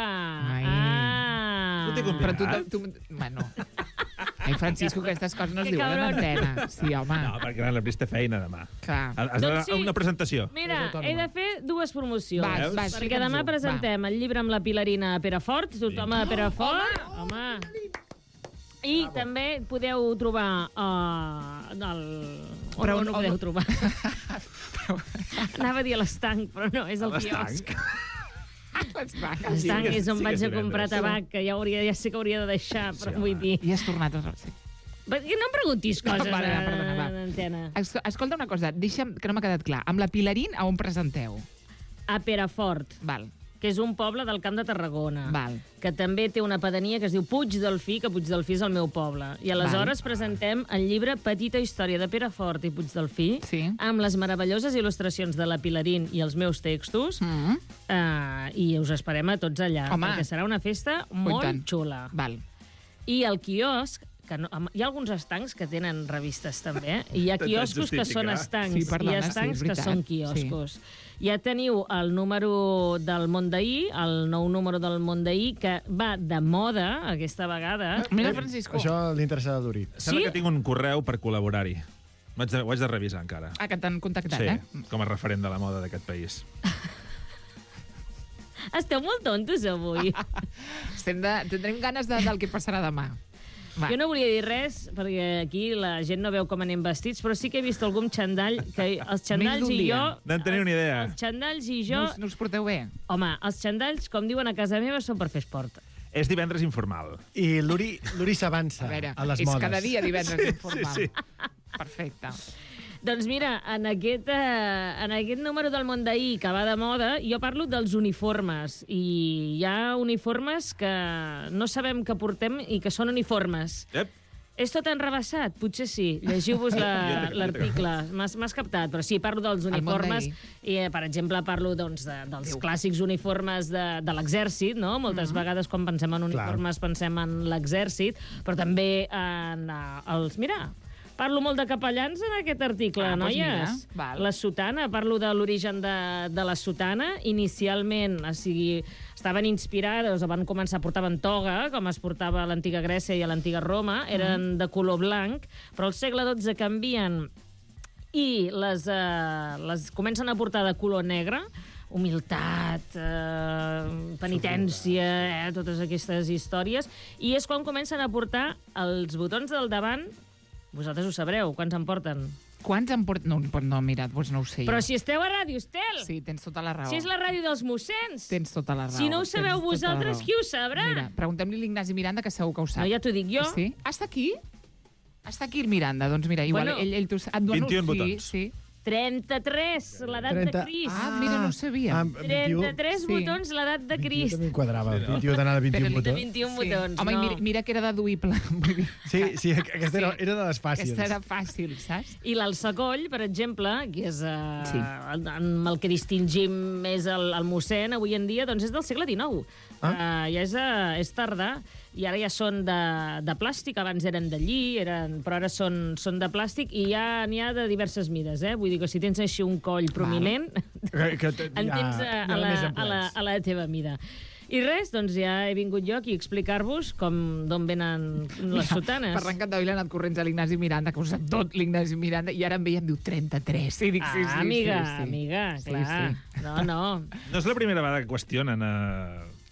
No t'he convidat? Però tu... Bueno... Ai, Francisco, aquestes coses no es diuen en antena. Sí, home. No, perquè la Bris té feina demà. Clar. Has de donar una presentació. Mira, he de fer dues promocions. Va, perquè demà presentem el llibre amb la Pilarina a Perafort. Tothom a Perafort. Home! I també podeu trobar... On ho podeu trobar? Anava a dir a l'estanc, però no, és el quiosc. L'estanc és on vaig a comprar tabac, que ja sé que hauria de deixar, però vull dir... I has tornat a... Sí. No em preguntis coses d'antena. Escolta una cosa, deixa'm, que no m'ha quedat clar. Amb la Pilarín, a on presenteu? A Perafort. Val. Que és un poble del Camp de Tarragona. Val. Que també té una pedania que es diu Puigdelfí, que Puigdelfí és el meu poble. I aleshores presentem el llibre Petita història de Perafort i Puigdelfí, amb les meravelloses il·lustracions de la Pilarín i els meus textos, i us esperem a tots allà, perquè serà una festa molt xula. Val. I el quiosc, que no, hi ha alguns estancs que tenen revistes també, i hi ha quioscos que són estancs, i hi ha estancs que són quioscos. Ja teniu el número del món d'ahir, el nou número del món d'ahir, que va de moda aquesta vegada. Mira, Francisco. Això li interessa a Duri. Sembla que tinc un correu per col·laborar-hi. Ho haig de revisar encara. Que t'han contactat, sí, com a referent de la moda d'aquest país. Esteu molt tontos avui. Tindrem ganes del que passarà demà. Va. Jo no volia dir res, perquè aquí la gent no veu com anem vestits, però sí que he vist algun xandall, que els xandalls i jo... No en teniu ni idea. Els xandalls i jo... No us porteu bé? Home, els xandalls, com diuen a casa meva, són per fer esport. És divendres informal. I l'Uri s'avança a les modes. És cada dia divendres informal. Sí. Perfecte. Doncs mira, en aquest número del món d'ahir que va de moda, jo parlo dels uniformes. I hi ha uniformes que no sabem que portem i que són uniformes. És tot enrebaçat? Potser sí. Llegiu-vos l'article. M'has captat, però sí, parlo dels uniformes. I, per exemple, parlo dels clàssics uniformes de l'exèrcit, no? Moltes vegades quan pensem en uniformes pensem en l'exèrcit, però també en els... Mira, parlo molt de capellans en aquest article, noies. La sotana, parlo de l'origen de la sotana. Inicialment, o sigui, estaven inspirades o van començar a portar toga, com es portava a l'antiga Grècia i a l'antiga Roma. Eren de color blanc, però al segle XII canvien i les comencen a portar de color negre. Humilitat, penitència, totes aquestes històries. I és quan comencen a portar els botons del davant. Vosaltres ho sabreu, quants en porten? Quants en porten? No, mira, doncs no ho sé. Però si esteu a Ràdio Estel! Sí, tens tota la raó. Si és la ràdio dels mossens! Tens tota la raó. Si no ho sabeu vosaltres, qui ho sabrà? Mira, preguntem-li a l'Ignasi Miranda, que segur que ho sap. No, ja t'ho dic jo. Sí? Està aquí? Està aquí el Miranda. Doncs mira, igual ell t'ho sap. 21 botons. Sí. 33, l'edat de Crist. Ah, mira, no ho sabia. 33 botons, l'edat de Crist. 21 també quadrava. 21 d'anar de 21 botons. 21 botons, home, no. Mira que era deduïble. Sí, aquesta era de les fàcils. Aquesta era fàcil, saps? I l'alçacoll, per exemple, que és amb el que distingim més el mossèn avui en dia, doncs és del segle XIX. Ja és tardà. I ara ja són de plàstic, abans eren de lli, però ara són de plàstic i ja n'hi ha de diverses mides, Vull dir que si tens així un coll prominent, en tens a la teva mida. I res, doncs ja he vingut jo aquí a explicar-vos d'on venen les sotanes. Per arrencat d'avui l'ha anat corrents a l'Ignasi Miranda, que ho sap tot l'Ignasi Miranda, i ara em veia em diu 33. Sí, dic, sí, amiga, clar. No. No és la primera vegada que qüestionen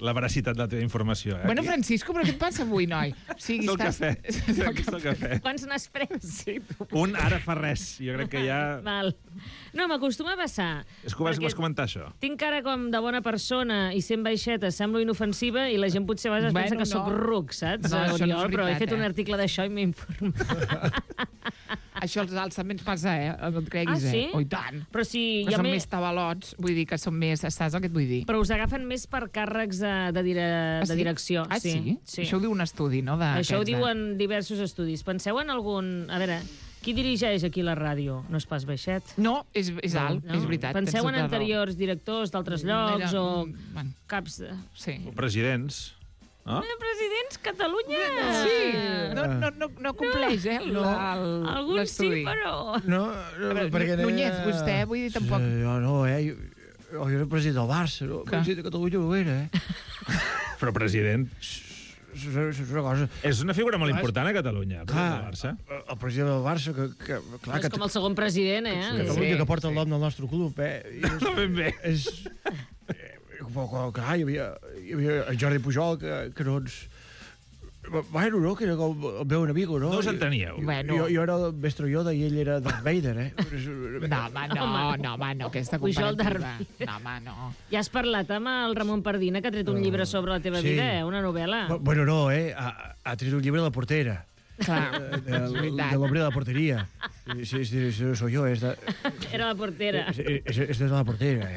la veracitat de la teva informació. Bueno, Francisco, però què et passa avui, noi? O sigui, És el cafè. Quants n'has pres? Sí, Un ara fa res. Jo crec que ja... Val. No, m'acostuma a passar. És que vas comentar això. Tinc cara com de bona persona i sent baixeta, semblo inofensiva i la gent potser a vegades pensa que sóc ruc, saps? No, això no és Oriol, però he veritat, fet un article d'això i m'he informat. Això als alts també ens passa, no et creguis, sí? Oh, i tant. Però si que hi ha són més- més tabalots, vull dir que són més... Saps el que et vull dir? Però us agafen més per càrrecs de direcció. Ah, sí? Això ho diu un estudi, no? Això ho diuen diversos estudis. Penseu en algun... A veure, qui dirigeix aquí la ràdio? No és pas baixet? No, és alt, és veritat. Penseu tens en tota raó. anteriors directors d'altres llocs o caps de... Sí. O presidents. No? Presidents, Catalunya! Sí, no compleix, Alguns l'estudi. sí, però... No, perquè... Núñez, vostè, vull dir, tampoc... Jo no, jo era president del Barça, no? President de Catalunya no era, Però president... És una cosa... És una figura molt important a Catalunya, Clar, el Barça. el president del Barça, clar, És com el segon president, Catalunya, que porta el nom del nostre club, No ben bé. És... Clar, hi havia el Jordi Pujol, que no ens... Bueno, no, que era com el meu amigo, no? No us enteníeu. Jo era el mestre Yoda i ell era Darth Vader, No, home, aquesta Pujol comparativa. No, home, no. Ja has parlat amb el Ramon Pardina, que ha tret un llibre sobre la teva Sí. vida, una novel·la. Bueno, no, ha tret un llibre de la portera. Clar, de l'home de la porteria. Sí, soy yo. Era la portera. És de la portera,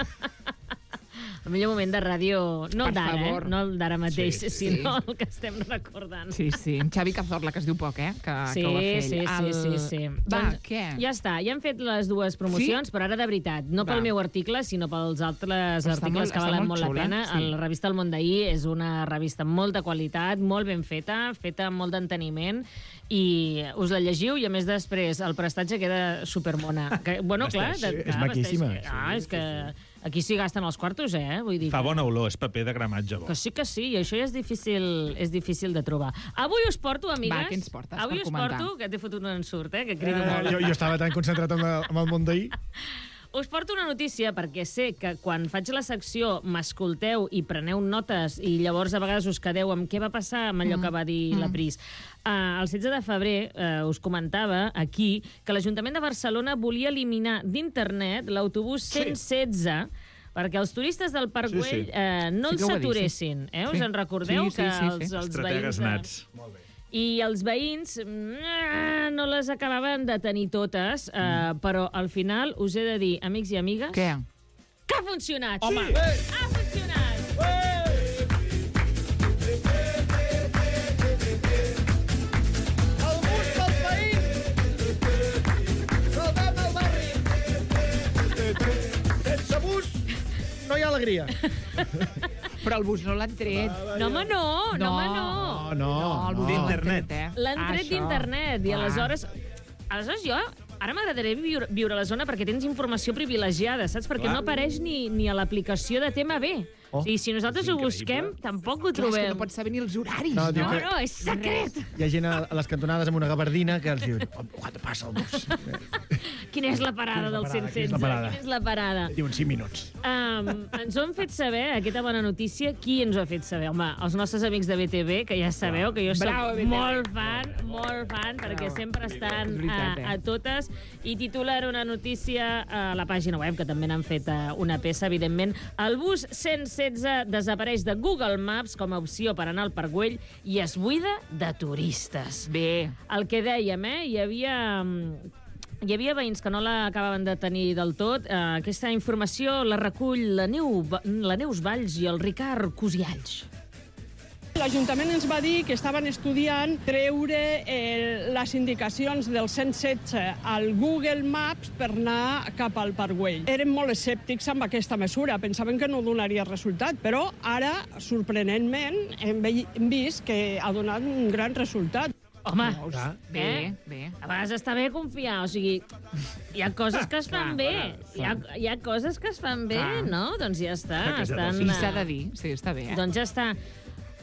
El millor moment de ràdio, no Per d'ara, favor. no el d'ara mateix, Sí, sinó el que estem recordant. Sí, en Xavi Cazorla, que es diu poc, que ho va fer ell. Sí. Va, Doncs, què? Ja està, ja hem fet les dues promocions, però ara de veritat, no pel Va. meu article, sinó pels altres Està articles molt- que està valen molt molt la xula, pena. sí. La revista El Món d'Ahir és una revista amb molta qualitat, molt ben feta amb molt d'enteniment, i us la llegiu i, a més, després el prestatge queda supermona. Bueno, clar... És maquíssima. És que aquí s'hi gasten els quartos, Vull dir Fa que- bona olor, és paper de gramatge bo. que sí, i això ja és difícil de trobar. Avui us porto, amigues... Va, què ens portes Avui per us comentar? porto, que t'he fotut un ensurt, que crido molt. Jo estava tan concentrat amb el món d'ahir. Us porto una notícia perquè sé que quan faig la secció m'escolteu i preneu notes i llavors a vegades us quedeu amb què va passar amb allò que va dir la Pris. El 16 de febrer us comentava aquí que l'Ajuntament de Barcelona volia eliminar d'internet l'autobús 116 perquè els turistes del Parc Güell no Sí els que ho va dir, saturessin. Us en recordeu? Sí. Que els Estratègues veïns... nats. I els veïns no les acabaven de tenir totes, però al final us he de dir, amics i amigues... Què? Que ha funcionat! Home! Ha funcionat! El bus pels veïns! Salvem el barri! Sense bus no hi ha alegria. Però el bus no l'han tret. No, home, no. No, el bus D'internet. L'han tret Això. d'internet i aleshores jo ara m'agradaria viure a la zona perquè tens informació privilegiada, saps? Perquè no apareix ni a l'aplicació de Tema B. Oh, I si nosaltres ho busquem, tampoc ho Clar, és que trobem. no pots saber ni els horaris. No, diu que- No, és secret. Hi ha gent a les cantonades amb una gabardina que els diu quan passa el bus? Quina és la parada del Quina 116? és la parada? Quina és la parada? Diuen 5 minuts. Ens ho han fet saber, aquesta bona notícia. Qui ens ho ha fet saber? Home, els nostres amics de BTV, que ja sabeu que jo soc Bravo, BTV. molt fan, perquè sempre estan És veritat, a totes. I titular una notícia a la pàgina web, que també n'han fet una peça, evidentment. El bus 116 desapareix de Google Maps com a opció per anar al Parc Güell i es buida de turistes. Bé. El que dèiem, hi havia veïns que no l'acabaven de tenir del tot. Aquesta informació la recull la Neus Valls i el Ricard Cosialls. L'Ajuntament ens va dir que estaven estudiant treure les indicacions del 116 al Google Maps per anar cap al Parc Güell. Érem molt escèptics amb aquesta mesura, pensaven que no donaria resultat, però ara, sorprenentment, hem vist que ha donat un gran resultat. Home, Bé. A vegades està bé confiar, o sigui, hi ha coses que es fan bé. Hi ha coses que es fan bé, Clar. no? Doncs ja està. Sí, s'ha de dir. Sí, està bé. Doncs ja està.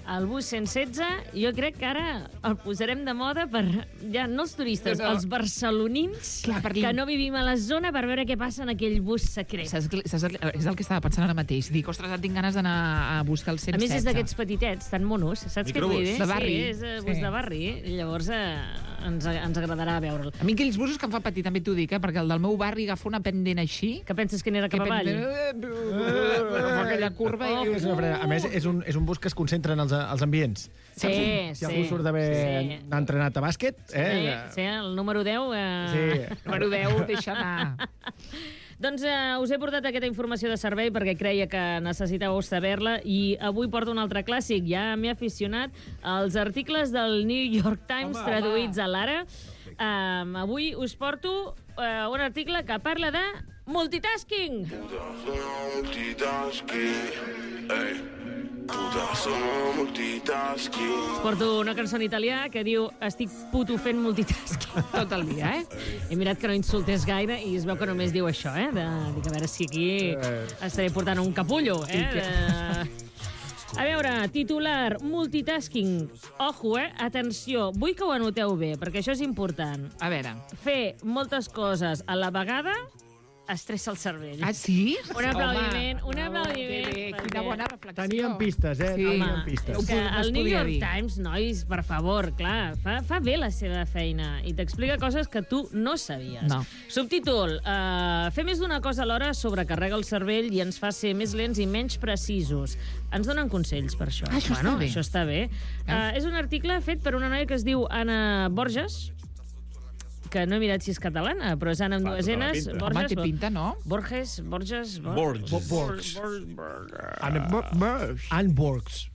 El bus 116, jo crec que ara el posarem de moda per, ja no els turistes, els barcelonins que no vivim a la zona per veure què passa en aquell bus secret. És el que estava pensant ara mateix. Dic, ostres, ara tinc ganes d'anar a buscar el 116. A més, és d'aquests petitets, tan monos, saps què vull dir? De barri. Sí, és bus de barri, llavors ens agradarà veure'l. A mi aquells busos que em fa patir, també t'ho dic, perquè el del meu barri agafa una pendent així... Que penses que n'era cap avall? Fa aquella curva i... A més, és un bus que es concentra en els ambients. Sí. Si algú surt d'haver entrenat a bàsquet... Sí, el número 10... Número 10, deixa anar. Doncs us he portat aquesta informació de servei perquè creia que necessitàveu saber-la i avui porto un altre clàssic. Ja m'he aficionat als articles del New York Times traduïts a l'ara. Avui us porto un article que parla de multitasking. Us porto una cançó en italià que diu estic puto fent multitasking tot el dia, He mirat que no insultés gaire i es veu que només diu això, Dic, a veure si aquí estaré portant un capullo, A veure, titular, multitasking. Ojo, atenció, vull que ho anoteu bé, perquè això és important. A veure. Fer moltes coses a la vegada estressa el cervell. Ah, sí? Un aplaudiment, un aplaudiment. Quina bona reflexió. Teníem pistes, Teníem pistes. És que el New York Times, nois, per favor, clar, fa bé la seva feina i t'explica coses que tu no sabies. No. Subtítol, fer més d'una cosa alhora sobrecarrega el cervell i ens fa ser més lents i menys precisos. Ens donen consells per això. Això està bé. Això està bé. És un article fet per una noia que es diu Anna Borges, que no he mirat si és catalana, però és Anna amb dues N's. Home, té pinta, no? Borges. Anne Borgs.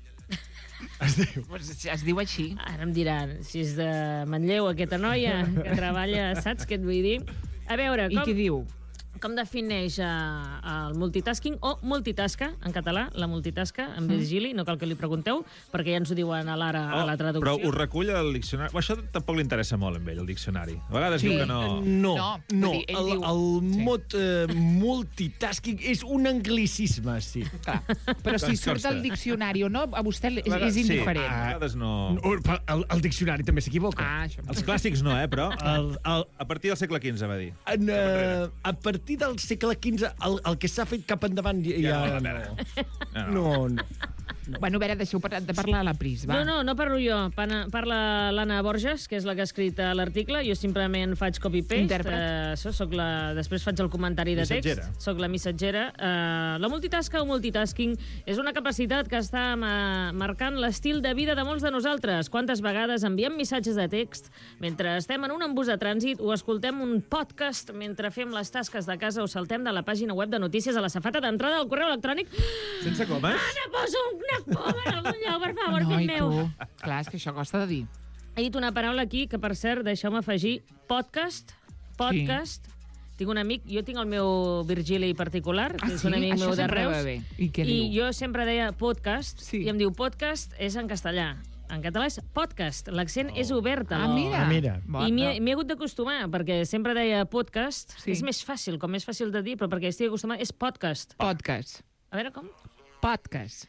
Es diu així. Ara em diran si és de Manlleu, aquesta noia que treballa, saps què et vull dir? A veure, I què diu? Com defineix el multitasking o multitasca, en català, la multitasca, en Virgili, no cal que li pregunteu, perquè ja ens ho diuen a l'ara a la traducció. Però ho recull el diccionari. Això tampoc li interessa molt a ell, el diccionari. A vegades diu que no... No. El mot multitasking és un anglicisme, sí. Clar. Però si surt al diccionari o no, a vostè és indiferent. Sí, a vegades no... El diccionari també s'equivoca. Els clàssics no, però a partir del segle XV, va dir. A partir del segle XV, el que s'ha fet cap endavant ja no. Bueno, a veure, deixeu de parlar a la Pris, va. No parlo jo. Parla l'Anna Borges, que és la que ha escrit l'article. Jo simplement faig copy-paste. Després faig el comentari de text. Soc la missatgera. La multitasca o multitasking és una capacitat que està marcant l'estil de vida de molts de nosaltres. Quantes vegades enviem missatges de text mentre estem en un embús de trànsit o escoltem un podcast mentre fem les tasques de casa o saltem de la pàgina web de notícies a la safata d'entrada del correu electrònic. Sense comes? Ara poso una coma en algun lloc, per favor, fill meu. Clar, és que això costa de dir. He dit una paraula aquí que, per cert, deixeu-me afegir podcast. Tinc un amic, jo tinc el meu Virgili particular, que és un amic meu de Reus, i jo sempre deia podcast, i em diu podcast és en castellà. En català és podcast, l'accent és obert. Mira. I m'he hagut d'acostumar, perquè sempre deia podcast, és més fàcil, com més fàcil de dir, però perquè estic acostumat és podcast. Podcast. A veure com? Podcast.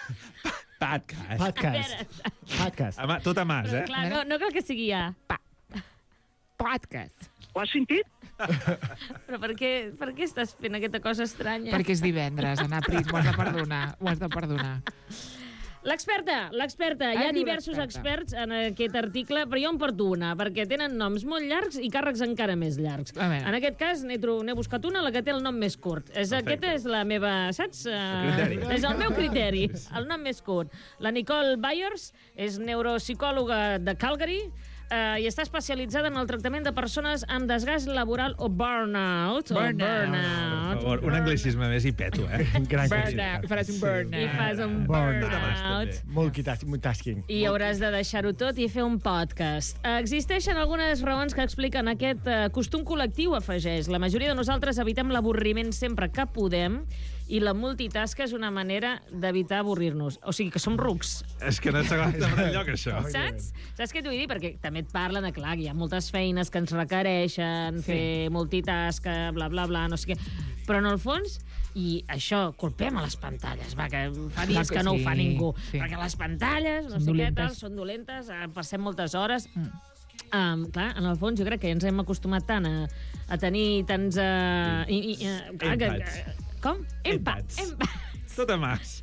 Tot a mas, Clar, no cal que sigui ja. Podcast. Ho has sentit? Però per què estàs fent aquesta cosa estranya? Perquè és divendres, Anna Pris, m'ho has de perdonar. L'experta. Hi ha diversos experts en aquest article, però jo en porto una, perquè tenen noms molt llargs i càrrecs encara més llargs. En aquest cas, n'he buscat una, la que té el nom més curt. Aquesta és la meva, saps? És el meu criteri, el nom més curt. La Nicole Byers és neuropsicòloga de Calgary, i està especialitzada en el tractament de persones amb desgast laboral o burnout. Per favor, un anglicisme més i peto, Faràs un burnout. I fas un burnout. Multitasking. I hauràs de deixar-ho tot i fer un podcast. Existeixen algunes raons que expliquen aquest costum col·lectiu, afegeix. La majoria de nosaltres evitem l'avorriment sempre que podem i la multitasca és una manera d'evitar avorrir-nos. O sigui, que som rucs. És que no s'ha de per enlloc, això. Saps? Saps què t'ho vull dir? Perquè també et parlen de, clar, que hi ha moltes feines que ens requereixen fer multitasca, bla, bla, bla, no sé què. Però, en el fons, I això, culpem a les pantalles, va, que fa dies que no ho fa ningú. Perquè les pantalles, no sé què tal, són dolentes, passem moltes hores... clar, en el fons jo crec que ens hem acostumat tant a tenir tants... Com? Empats. Tot a mas.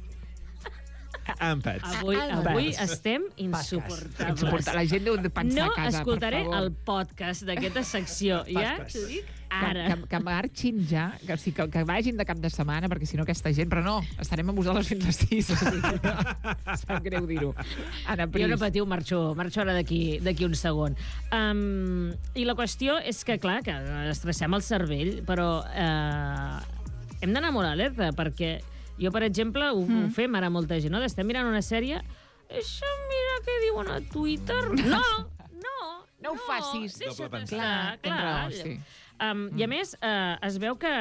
Empats. Avui estem insuportables. La gent deu de pensar a casa, no escoltaré per favor. el podcast d'aquesta secció. Ja t'ho dic ara. Que marxin ja, que vagin de cap de setmana, perquè si no aquesta gent... Però no, estarem amb vosaltres fins a 6. Sap greu dir-ho. Anna Pris. Jo no patiu, marxo ara d'aquí un segon. I la qüestió és que, clar, que estressem el cervell, però hem d'anar molt alerta, perquè jo, per exemple, ho fem ara molta gent, no? Estem mirant una sèrie, això mira què diuen a Twitter. No ho facis. Doble pensar. Clar. Tens raó, sí. I a més, es veu que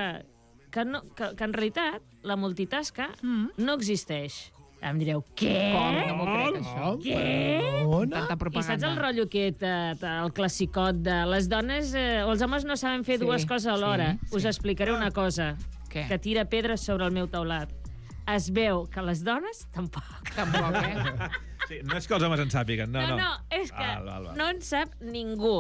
en realitat la multitasca no existeix. Em direu, què? Com? No m'ho crec, això. Què? Tanta propaganda. I saps el rotllo aquest, el classicot de les dones o els homes no saben fer dues coses alhora? Us explicaré una cosa, que tira pedres sobre el meu taulat. Es veu que les dones tampoc. Tampoc, Sí, no és que els homes en sàpiguen, no. No, és que no en sap ningú.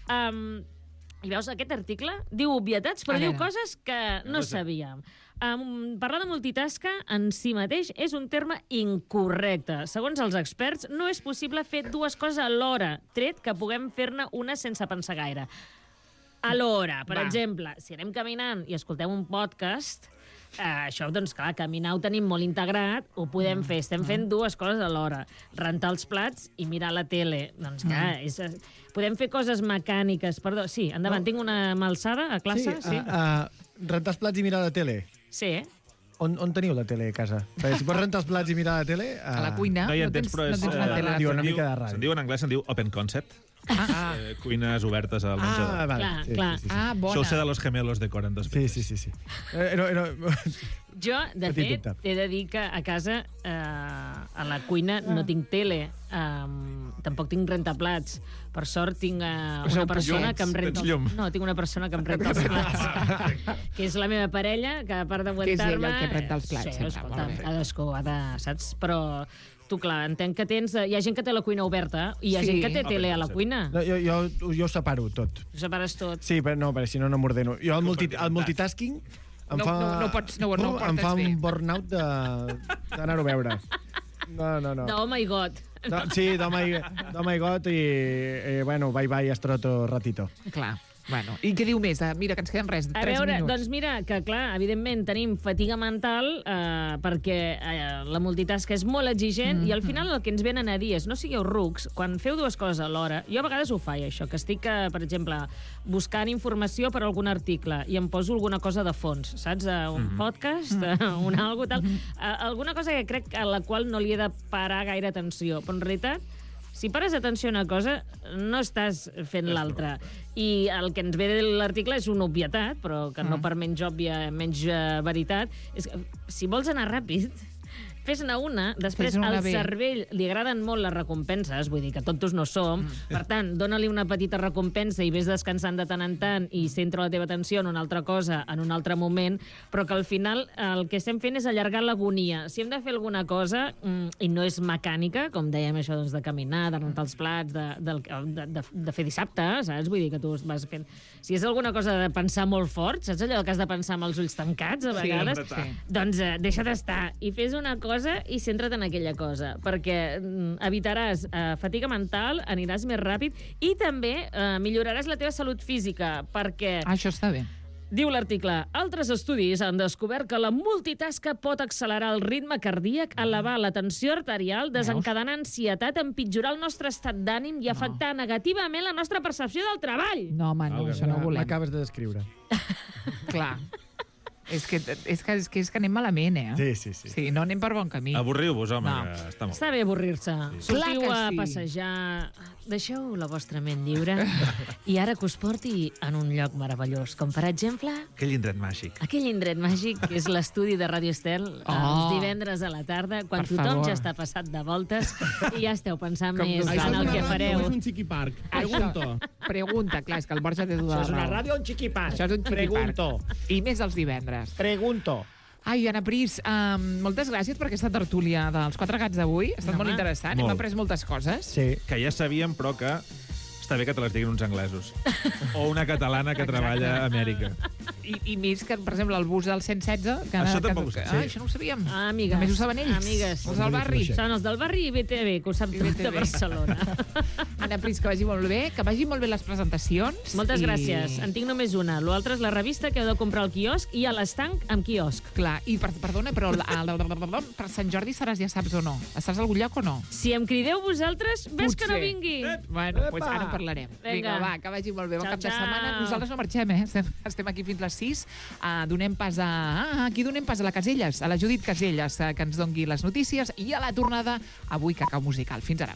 I veus, aquest article diu obvietats, però diu coses que no sabíem. Parlar de multitasca en si mateix és un terme incorrecte. Segons els experts, no és possible fer dues coses alhora, tret que puguem fer-ne una sense pensar gaire. Alhora, per exemple, si anem caminant i escoltem un podcast... això, doncs, clar, caminar ho tenim molt integrat, ho podem fer, estem fent dues coses alhora. Rentar els plats i mirar la tele. Doncs, clar, podem fer coses mecàniques. Perdó, sí, endavant, tinc una malsada a classe? Sí. Rentar els plats i mirar la tele? Sí. On teniu la tele a casa? Perquè si pots rentar els plats i mirar la tele... A la cuina? No hi entens, però és... Diu una mica de ràdio. Se'n diu en anglès, se'n diu open concept. Cuines obertes al menjador. Vale. Bona. Això ho sé de los gemelos de 40 aspectes. Sí. Jo, de fet, he de dir que a casa, a la cuina, no tinc tele. Tampoc tinc rentaplats. Per sort, tinc una persona que em renta... No, tinc una persona que em renta els plats. Que és la meva parella, que a part d'aguantar-me... Que és ella el que renta els plats. Sí, escolta, cadascú ha de... Saps? Però... Tu, clar, entenc que tens... Hi ha gent que té la cuina oberta i hi ha gent que té tele a la cuina. No, jo ho separo tot. Ho separes tot. Sí, però no, perquè si no m'ordeno. Jo el multitasking em fa un burnout d'anar-ho a veure. No. Oh my God. Sí, oh my God i bueno, bye, estroto ratito. Clar. Bueno, i què diu més? Mira, que ens queden res, 3 minuts. Doncs mira, que clar, evidentment tenim fatiga mental perquè la multitasca és molt exigent i al final el que ens venen a dir és no sigueu rucs, quan feu dues coses alhora, jo a vegades ho faig això, que estic, per exemple, buscant informació per algun article i em poso alguna cosa de fons, saps? Un podcast, algo tal, alguna cosa que crec a la qual no li he de parar gaire atenció, però en realitat si pares atenció a una cosa, no estàs fent l'altra. I el que ens ve de l'article és una obvietat, però que no per menys òbvia, menys veritat, és que si vols anar ràpid, fes-ne una, després al cervell li agraden molt les recompenses, vull dir que tontos no som, per tant, dóna-li una petita recompensa i vés descansant de tant en tant i centra la teva atenció en una altra cosa en un altre moment, però que al final el que estem fent és allargar l'agonia. Si hem de fer alguna cosa, i no és mecànica, com dèiem això doncs, de caminar, de rentar els plats, de fer dissabte, saps? Vull dir que tu vas fent... Si és alguna cosa de pensar molt fort, saps allò que has de pensar amb els ulls tancats a vegades? Doncs deixa d'estar i fes una cosa i centra't en aquella cosa, perquè evitaràs fatiga mental, aniràs més ràpid i també milloraràs la teva salut física, perquè... Això està bé. Diu l'article, altres estudis han descobert que la multitasca pot accelerar el ritme cardíac, elevar la tensió arterial, desencadenar ansietat, empitjorar el nostre estat d'ànim i afectar negativament la nostra percepció del treball. No, home, no, això no ho volem. M'acabes de descriure. Clar. És que anem malament, Sí, no anem per bon camí. Avorriu-vos, home, que està molt. Està bé avorrir-se. Sortiu a passejar, deixeu la vostra ment lliure i ara que us porti en un lloc meravellós, com per exemple... Aquell indret màgic. Aquell indret màgic que és l'estudi de Ràdio Estel els divendres a la tarda, quan tothom ja està passat de voltes i ja esteu pensant més en el que fareu. Això és un xiquiparc. Pregunta, clar, és que el Borja té tota la raó. Això és una ràdio o un xiquiparc? Això és un xiquiparc. I més els divendres. Pregunto. Ai, Anna Pris, moltes gràcies per aquesta tertúlia dels 4 gats d'avui. Ha estat molt interessant, hem après moltes coses. Sí. Que ja sabíem, però que està bé que te les diguin uns anglesos. O una catalana que treballa a Amèrica. I més que, per exemple, el bus del 116... Això tampoc ho sé. Això no ho sabíem. Amigues. Només ho saben ells. Amigues. Els del barri. Són els del barri i BTV, que ho sap tot de Barcelona. Anna Pris, que vagi molt bé, que vagi molt bé les presentacions. Moltes gràcies. En tinc només una. L'altra és la revista que heu de comprar al quiosc i a l'estanc amb quiosc. Clar, i perdona, però per Sant Jordi seràs, ja saps o no? Estaràs a algun lloc o no? Si em crideu vosaltres, ves que no vingui. Bueno, doncs ara parlarem. Vinga, va, que vagi molt bé. Bon cap de setmana. Nosaltres no marxem, Estem aquí fins les 6. Donem pas a... Aquí donem pas a la Caselles, a la Judit Caselles, que ens doni les notícies, i a la tornada, avui, Cacau Musical. Fins ara.